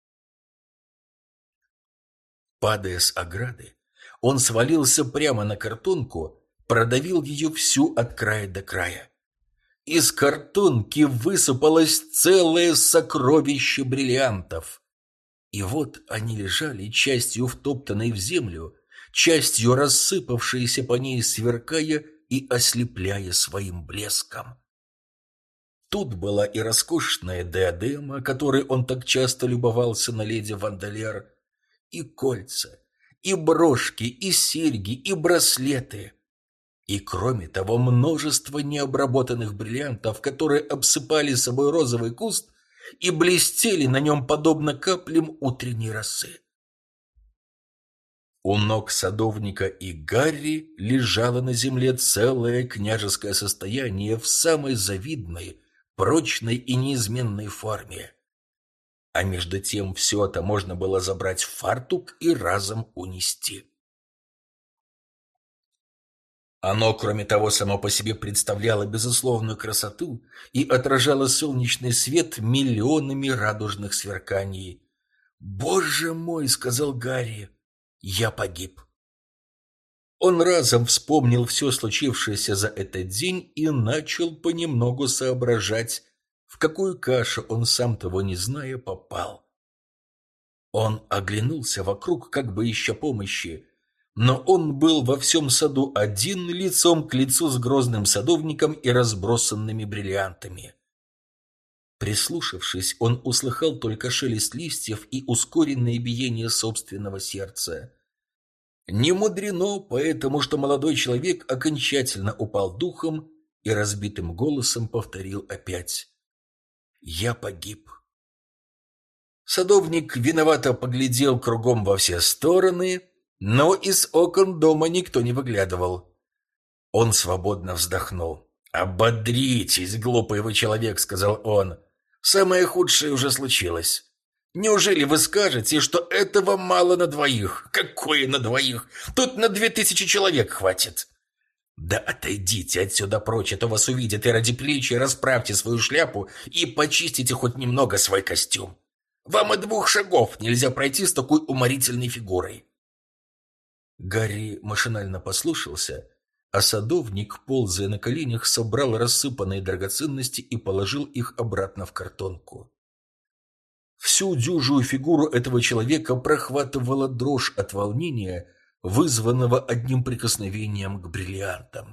Падая с ограды, он свалился прямо на картонку, продавил ее всю от края до края. Из картонки высыпалось целое сокровище бриллиантов. И вот они лежали, частью втоптанной в землю, частью рассыпавшиеся по ней, сверкая и ослепляя своим блеском. Тут была и роскошная диадема, которой он так часто любовался на леди Ванделер, и кольца, и брошки, и серьги, и браслеты. И кроме того, множество необработанных бриллиантов, которые обсыпали собой розовый куст и блестели на нем подобно каплям утренней росы. У ног садовника и Гарри лежало на земле целое княжеское состояние в самой завидной, прочной и неизменной форме. А между тем все это можно было забрать в фартук и разом унести. Оно, кроме того, само по себе представляло безусловную красоту и отражало солнечный свет миллионами радужных сверканий. «Боже мой!» — сказал Гарри. «Я погиб». Он разом вспомнил все случившееся за этот день и начал понемногу соображать, в какую кашу он, сам того не зная, попал. Он оглянулся вокруг, как бы ища помощи, но он был во всем саду один, лицом к лицу с грозным садовником и разбросанными бриллиантами. Прислушавшись, он услыхал только шелест листьев и ускоренное биение собственного сердца. Не мудрено, потому что молодой человек окончательно упал духом и разбитым голосом повторил опять: «Я погиб». Садовник виновато поглядел кругом во все стороны, но из окон дома никто не выглядывал. Он свободно вздохнул. «Ободритесь, глупый вы человек», — сказал он. «Самое худшее уже случилось. Неужели вы скажете, что этого мало на двоих? Какое на двоих? Тут на 2000 человек хватит». «Да отойдите отсюда прочь, а то вас увидят, и ради приличия расправьте свою шляпу и почистите хоть немного свой костюм. Вам и 2 шагов нельзя пройти с такой уморительной фигурой». Гарри машинально послушался, а садовник, ползая на коленях, собрал рассыпанные драгоценности и положил их обратно в картонку. Всю дюжую фигуру этого человека прохватывала дрожь от волнения, вызванного одним прикосновением к бриллиантам.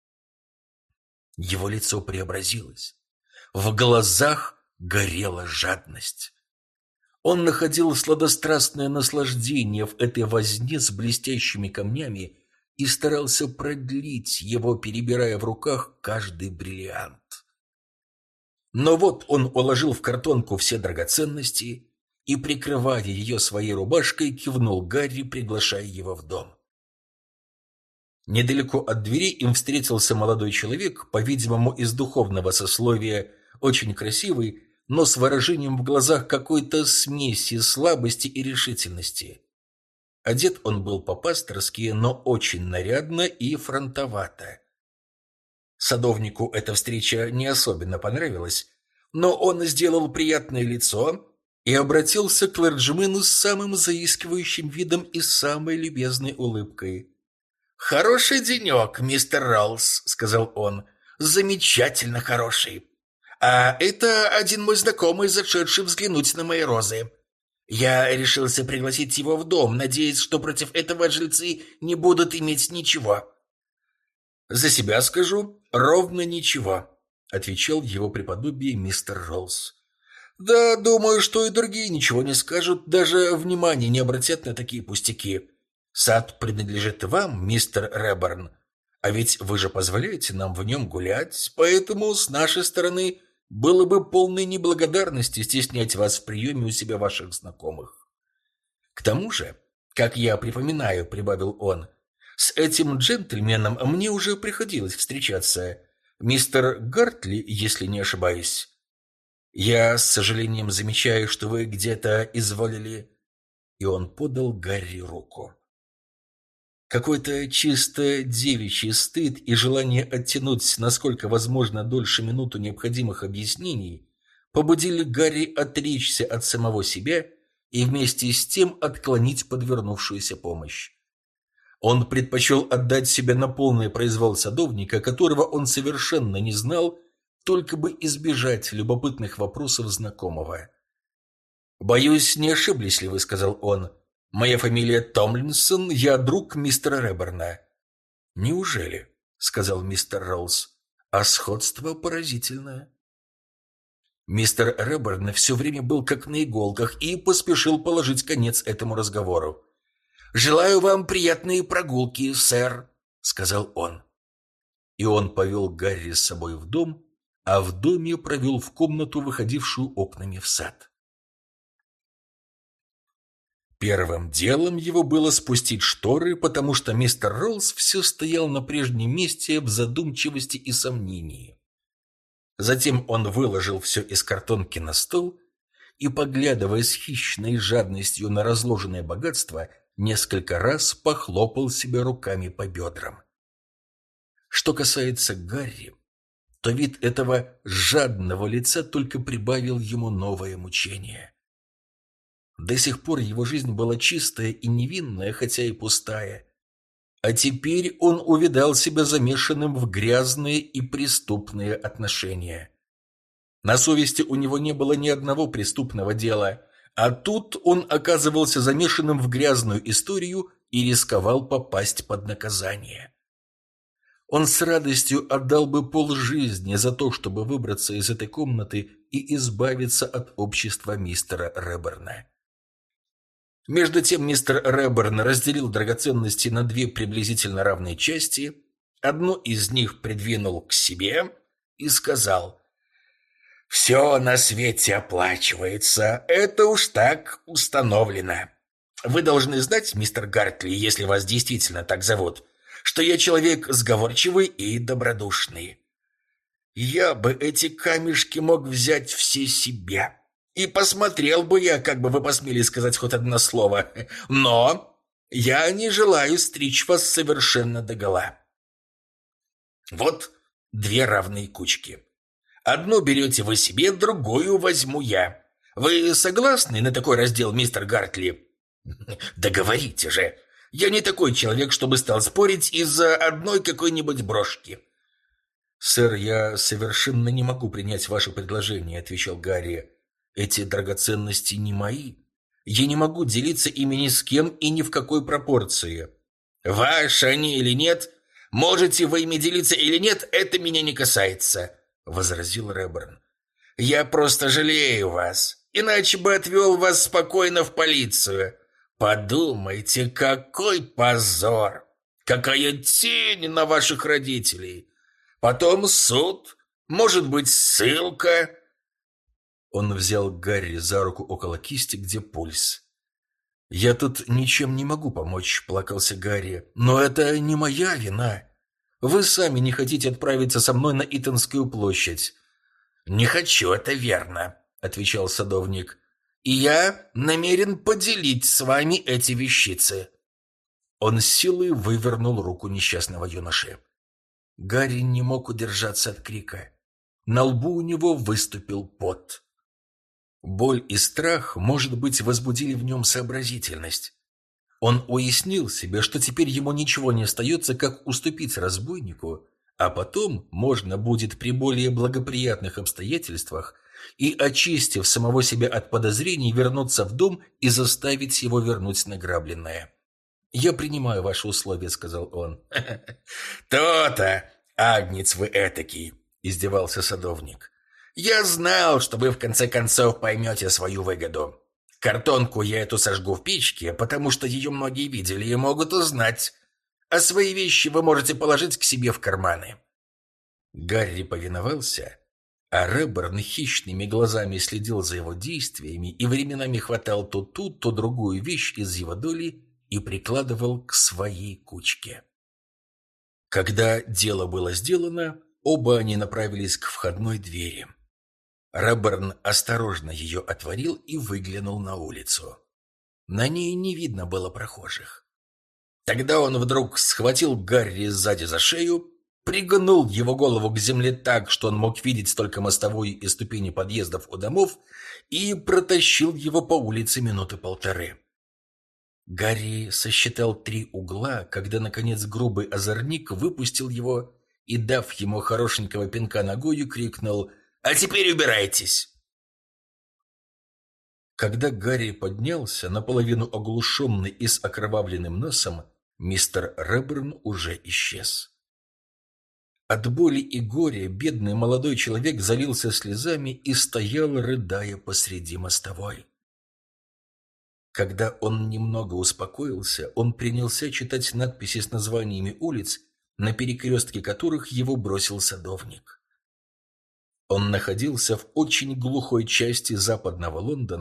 Его лицо преобразилось. В глазах горела жадность. Он находил сладострастное наслаждение в этой возне с блестящими камнями и старался продлить его, перебирая в руках каждый бриллиант. Но вот он уложил в картонку все драгоценности и, прикрывая ее своей рубашкой, кивнул Гарри, приглашая его в дом. Недалеко от двери им встретился молодой человек, по-видимому, из духовного сословия, очень красивый, но с выражением в глазах какой-то смеси слабости и решительности. Одет он был по-пасторски, но очень нарядно и фронтовато. Садовнику эта встреча не особенно понравилась, но он сделал приятное лицо и обратился к клерджимену с самым заискивающим видом и самой любезной улыбкой. «Хороший денек, мистер Роллс», — сказал он, — «замечательно хороший. А это один мой знакомый, зашедший взглянуть на мои розы. Я решился пригласить его в дом, надеясь, что против этого жильцы не будут иметь ничего». «За себя скажу, ровно ничего», — отвечал его преподобие мистер Роллс. «Да, думаю, что и другие ничего не скажут, даже внимания не обратят на такие пустяки. Сад принадлежит вам, мистер Реборн, а ведь вы же позволяете нам в нем гулять, поэтому с нашей стороны было бы полной неблагодарности стеснять вас в приеме у себя ваших знакомых. К тому же, как я припоминаю, — прибавил он, — с этим джентльменом мне уже приходилось встречаться, мистер Гартли, если не ошибаюсь. Я с сожалением замечаю, что вы где-то изволили...» И он подал Гарри руку. Какой-то чисто девичий стыд и желание оттянуть, насколько возможно, дольше минуту необходимых объяснений побудили Гарри отречься от самого себя и вместе с тем отклонить подвернувшуюся помощь. Он предпочел отдать себя на полный произвол садовника, которого он совершенно не знал, только бы избежать любопытных вопросов знакомого. «Боюсь, не ошиблись ли вы», — сказал он. «Моя фамилия Томлинсон, я друг мистера Реборна». «Неужели?» — сказал мистер Роллс. «А сходство поразительное». Мистер Реборн все время был как на иголках и поспешил положить конец этому разговору. «Желаю вам приятные прогулки, сэр», — сказал он. И он повел Гарри с собой в дом, а в доме провел в комнату, выходившую окнами в сад. Первым делом его было спустить шторы, потому что мистер Роллс все стоял на прежнем месте в задумчивости и сомнении. Затем он выложил все из картонки на стол и, поглядывая с хищной жадностью на разложенное богатство, несколько раз похлопал себя руками по бедрам. Что касается Гарри, то вид этого жадного лица только прибавил ему новое мучение. До сих пор его жизнь была чистая и невинная, хотя и пустая. А теперь он увидал себя замешанным в грязные и преступные отношения. На совести у него не было ни одного преступного дела, а тут он оказывался замешанным в грязную историю и рисковал попасть под наказание. Он с радостью отдал бы полжизни за то, чтобы выбраться из этой комнаты и избавиться от общества мистера Реберна. Между тем мистер Реберн разделил драгоценности на две приблизительно равные части, одну из них придвинул к себе и сказал: «Все на свете оплачивается, это уж так установлено. Вы должны знать, мистер Гартли, если вас действительно так зовут, что я человек сговорчивый и добродушный. Я бы эти камешки мог взять все себе. И посмотрел бы я, как бы вы посмели сказать хоть одно слово. Но я не желаю стричь вас совершенно догола. Вот две равные кучки. Одну берете вы себе, другую возьму я. Вы согласны на такой раздел, мистер Гартли? Да говорите же. Я не такой человек, чтобы стал спорить из-за одной какой-нибудь брошки. «Сэр, я совершенно не могу принять ваше предложение», — отвечал Гарри. «Эти драгоценности не мои. Я не могу делиться ими ни с кем и ни в какой пропорции». «Ваши они или нет, можете вы ими делиться или нет, это меня не касается», — возразил Реберн. «Я просто жалею вас, иначе бы отвел вас спокойно в полицию. Подумайте, какой позор, какая тень на ваших родителей. Потом суд, может быть, ссылка». Он взял Гарри за руку около кисти, где пульс. «Я тут ничем не могу помочь», — плакался Гарри. «Но это не моя вина. Вы сами не хотите отправиться со мной на Итонскую площадь». «Не хочу, это верно», — отвечал садовник. «И я намерен поделить с вами эти вещицы». Он с силой вывернул руку несчастного юноши. Гарри не мог удержаться от крика. На лбу у него выступил пот. Боль и страх, может быть, возбудили в нем сообразительность. Он уяснил себе, что теперь ему ничего не остается, как уступить разбойнику, а потом можно будет при более благоприятных обстоятельствах и, очистив самого себя от подозрений, вернуться в дом и заставить его вернуть награбленное. «Я принимаю ваши условия», — сказал он. «То-то, агнец вы этакий», — издевался садовник. «Я знал, что вы в конце концов поймете свою выгоду. Картонку я эту сожгу в печке, потому что ее многие видели и могут узнать. А свои вещи вы можете положить к себе в карманы». Гарри повиновался, а Реберн хищными глазами следил за его действиями и временами хватал то ту, то другую вещь из его доли и прикладывал к своей кучке. Когда дело было сделано, оба они направились к входной двери. Реберн осторожно ее отворил и выглянул на улицу. На ней не видно было прохожих. Тогда он вдруг схватил Гарри сзади за шею, пригнул его голову к земле так, что он мог видеть только мостовую и ступени подъездов у домов, и протащил его по улице минуты полторы. Гарри сосчитал 3 угла, когда, наконец, грубый озорник выпустил его и, дав ему хорошенького пинка ногою, крикнул: «А теперь убирайтесь!» Когда Гарри поднялся, наполовину оглушенный и с окровавленным носом, мистер Реберн уже исчез. От боли и горя бедный молодой человек залился слезами и стоял, рыдая посреди мостовой. Когда он немного успокоился, он принялся читать надписи с названиями улиц, на перекрестке которых его бросил садовник. Он находился в очень глухой части западного Лондона,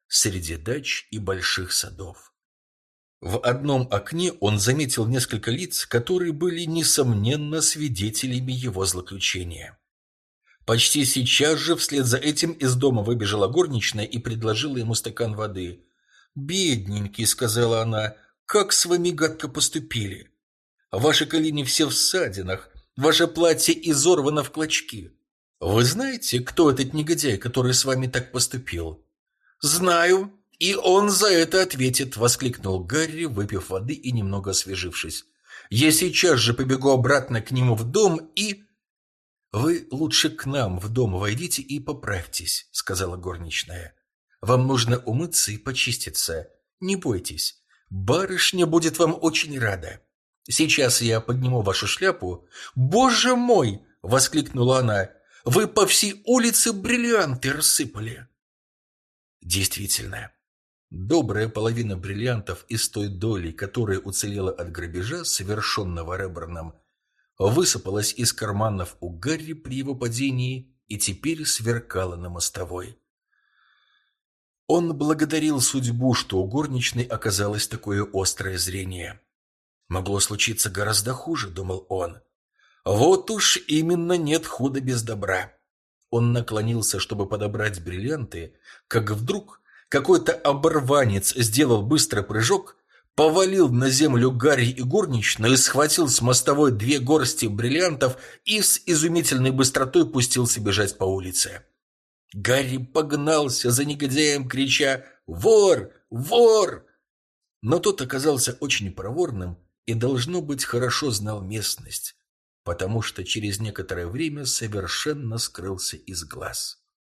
среди дач и больших садов. В одном окне он заметил несколько лиц, которые были, несомненно, свидетелями его злоключения. Почти сейчас же вслед за этим из дома выбежала горничная и предложила ему стакан воды. «Бедненький», — сказала она, — «как с вами гадко поступили? Ваши колени все в ссадинах, ваше платье изорвано в клочки. Вы знаете, кто этот негодяй, который с вами так поступил?» «Знаю, и он за это ответит», — воскликнул Гарри, выпив воды и немного освежившись. «Я сейчас же побегу обратно к нему в дом и...» «Вы лучше к нам в дом войдите и поправьтесь», — сказала горничная. «Вам нужно умыться и почиститься. Не бойтесь, барышня будет вам очень рада. Сейчас я подниму вашу шляпу». «Боже мой!» — воскликнула она. «Вы по всей улице бриллианты рассыпали». Действительно, добрая половина бриллиантов из той доли, которая уцелела от грабежа, совершенного Реберном, высыпалась из карманов у Гарри при его падении и теперь сверкала на мостовой. Он благодарил судьбу, что у горничной оказалось такое острое зрение. «Могло случиться гораздо хуже», — думал он. «Вот уж именно нет худа без добра». Он наклонился, чтобы подобрать бриллианты, как вдруг какой-то оборванец сделал быстрый прыжок, повалил на землю Гарри и горничную, схватил с мостовой 2 горсти бриллиантов и с изумительной быстротой пустился бежать по улице. Гарри погнался за негодяем, крича «Вор! Вор!». Но тот оказался очень проворным и, должно быть, хорошо знал местность, потому что через некоторое время совершенно скрылся из глаз.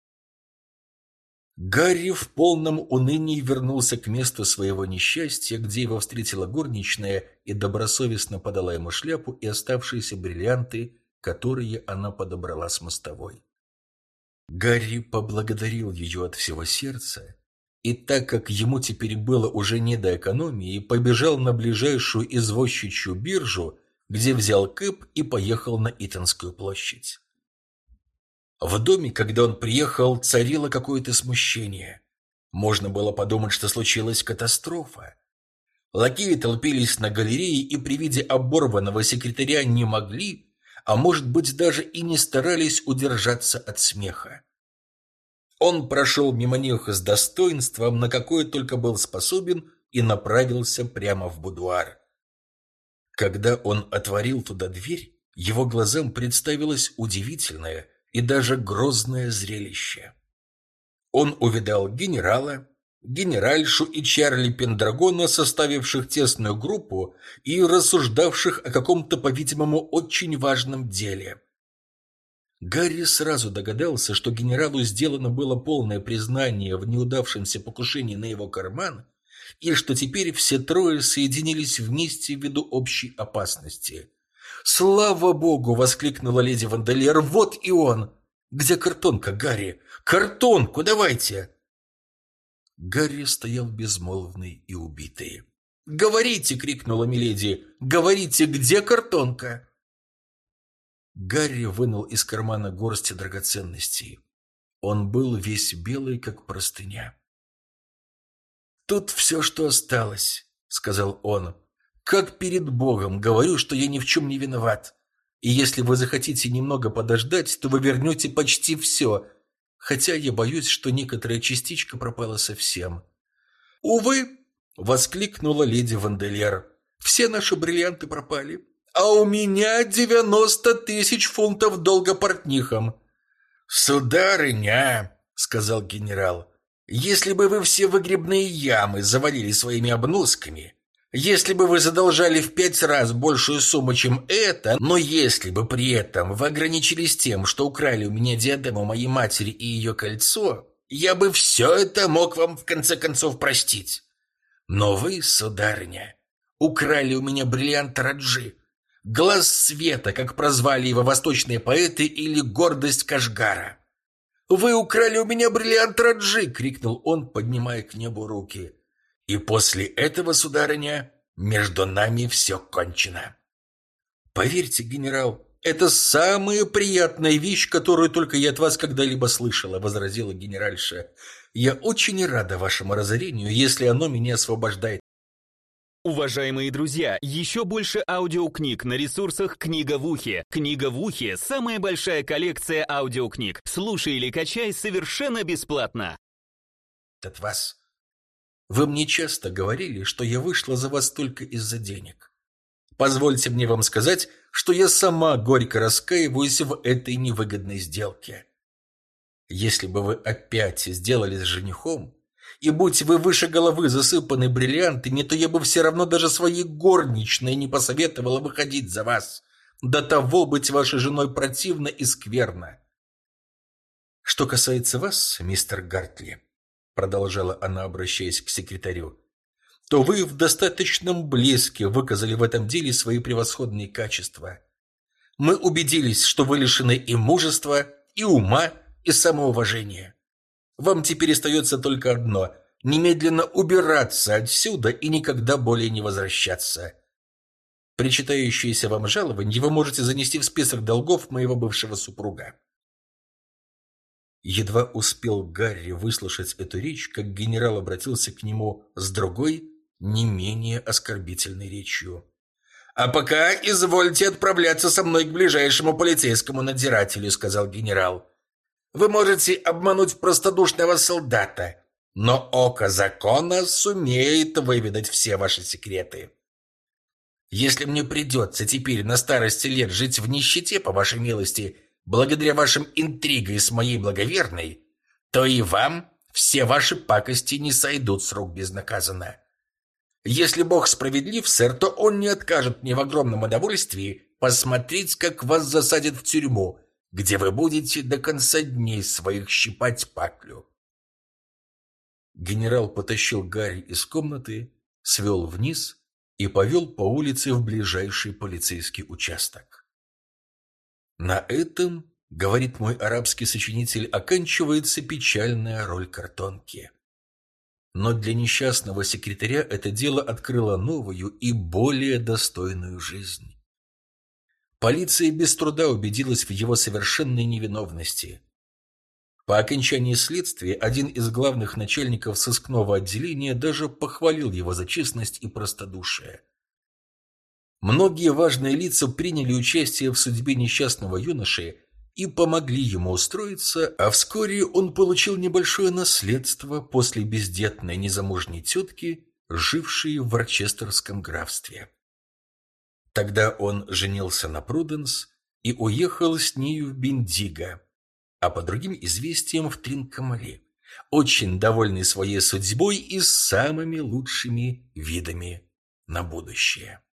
Гарри в полном унынии вернулся к месту своего несчастья, где его встретила горничная и добросовестно подала ему шляпу и оставшиеся бриллианты, которые она подобрала с мостовой. Гарри поблагодарил ее от всего сердца, и так как ему теперь было уже не до экономии, побежал на ближайшую извозчичью биржу, где взял кэб и поехал на Итонскую площадь. В доме, когда он приехал, царило какое-то смущение. Можно было подумать, что случилась катастрофа. Лакеи толпились на галерее и при виде оборванного секретаря не могли, а может быть даже и не старались удержаться от смеха. Он прошел мимо них с достоинством, на какое только был способен, и направился прямо в будуар. Когда он отворил туда дверь, его глазам представилось удивительное и даже грозное зрелище. Он увидал генерала, генеральшу и Чарли Пендрагона, составивших тесную группу и рассуждавших о каком-то, по-видимому, очень важном деле. Гарри сразу догадался, что генералу сделано было полное признание в неудавшемся покушении на его карман, и что теперь все трое соединились вместе ввиду общей опасности. «Слава богу!» — воскликнула леди Вандалер. «Вот и он! Где картонка, Гарри? Картонку давайте!» Гарри стоял безмолвный и убитый. «Говорите!» — крикнула миледи. «Говорите, где картонка?» Гарри вынул из кармана горсть драгоценностей. Он был весь белый, как простыня. «Тут все, что осталось», — сказал он. «Как перед Богом говорю, что я ни в чем не виноват. И если вы захотите немного подождать, то вы вернете почти все, хотя я боюсь, что некоторая частичка пропала совсем». «Увы», — воскликнула леди Вандалер, — «все наши бриллианты пропали, а у меня 90 000 фунтов долга портнихам». «Сударыня», — сказал генерал, — «если бы вы все выгребные ямы завалили своими обносками, если бы вы задолжали в 5 раз большую сумму, чем это, но если бы при этом вы ограничились тем, что украли у меня диадему моей матери и ее кольцо, я бы все это мог вам в конце концов простить. Но вы, сударыня, украли у меня бриллиант Раджи, глаз света, как прозвали его восточные поэты, или гордость Кашгара. «Вы украли у меня бриллиант Раджи!» — крикнул он, поднимая к небу руки. «И после этого, сударыня, между нами все кончено». «Поверьте, генерал, это самая приятная вещь, которую только я от вас когда-либо слышала», — возразила генеральша. Я очень рада вашему разорению, если оно меня освобождает. Уважаемые друзья, еще больше аудиокниг на ресурсах «Книга в ухе». «Книга в ухе» — самая большая коллекция аудиокниг. Слушай или качай совершенно бесплатно. От вас. Вы мне часто говорили, что я вышла за вас только из-за денег. Позвольте мне вам сказать, что я сама горько раскаиваюсь в этой невыгодной сделке. Если бы вы опять сделались женихом, и будь вы выше головы засыпаны бриллиантами, то я бы все равно даже своей горничной не посоветовала выходить за вас. До того быть вашей женой противно и скверно. Что касается вас, мистер Гартли, продолжала она, обращаясь к секретарю, то вы в достаточном блеске выказали в этом деле свои превосходные качества. Мы убедились, что вы лишены и мужества, и ума, и самоуважения. Вам теперь остается только одно – немедленно убираться отсюда и никогда более не возвращаться. Причитающееся вам жалование вы можете занести в список долгов моего бывшего супруга. Едва успел Гарри выслушать эту речь, как генерал обратился к нему с другой, не менее оскорбительной речью. «А пока извольте отправляться со мной к ближайшему полицейскому надзирателю», — сказал генерал. «Вы можете обмануть простодушного солдата, но око закона сумеет выведать все ваши секреты. Если мне придется теперь на старости лет жить в нищете, по вашей милости, благодаря вашим интригам с моей благоверной, то и вам все ваши пакости не сойдут с рук безнаказанно. Если Бог справедлив, сэр, то он не откажет мне в огромном удовольствии посмотреть, как вас засадят в тюрьму, где вы будете до конца дней своих щипать паклю». Генерал потащил Гарри из комнаты, свел вниз и повел по улице в ближайший полицейский участок. На этом, говорит мой арабский сочинитель, оканчивается печальная роль картонки. Но для несчастного секретаря это дело открыло новую и более достойную жизнь. Полиция без труда убедилась в его совершенной невиновности. По окончании следствия один из главных начальников сыскного отделения даже похвалил его за честность и простодушие. Многие важные лица приняли участие в судьбе несчастного юноши и помогли ему устроиться, а вскоре он получил небольшое наследство после бездетной незамужней тетки, жившей в Ворчестерском графстве. Тогда он женился на Пруденс и уехал с нею в Бендиго, а по другим известиям в Тринкомале, очень довольный своей судьбой и самыми лучшими видами на будущее.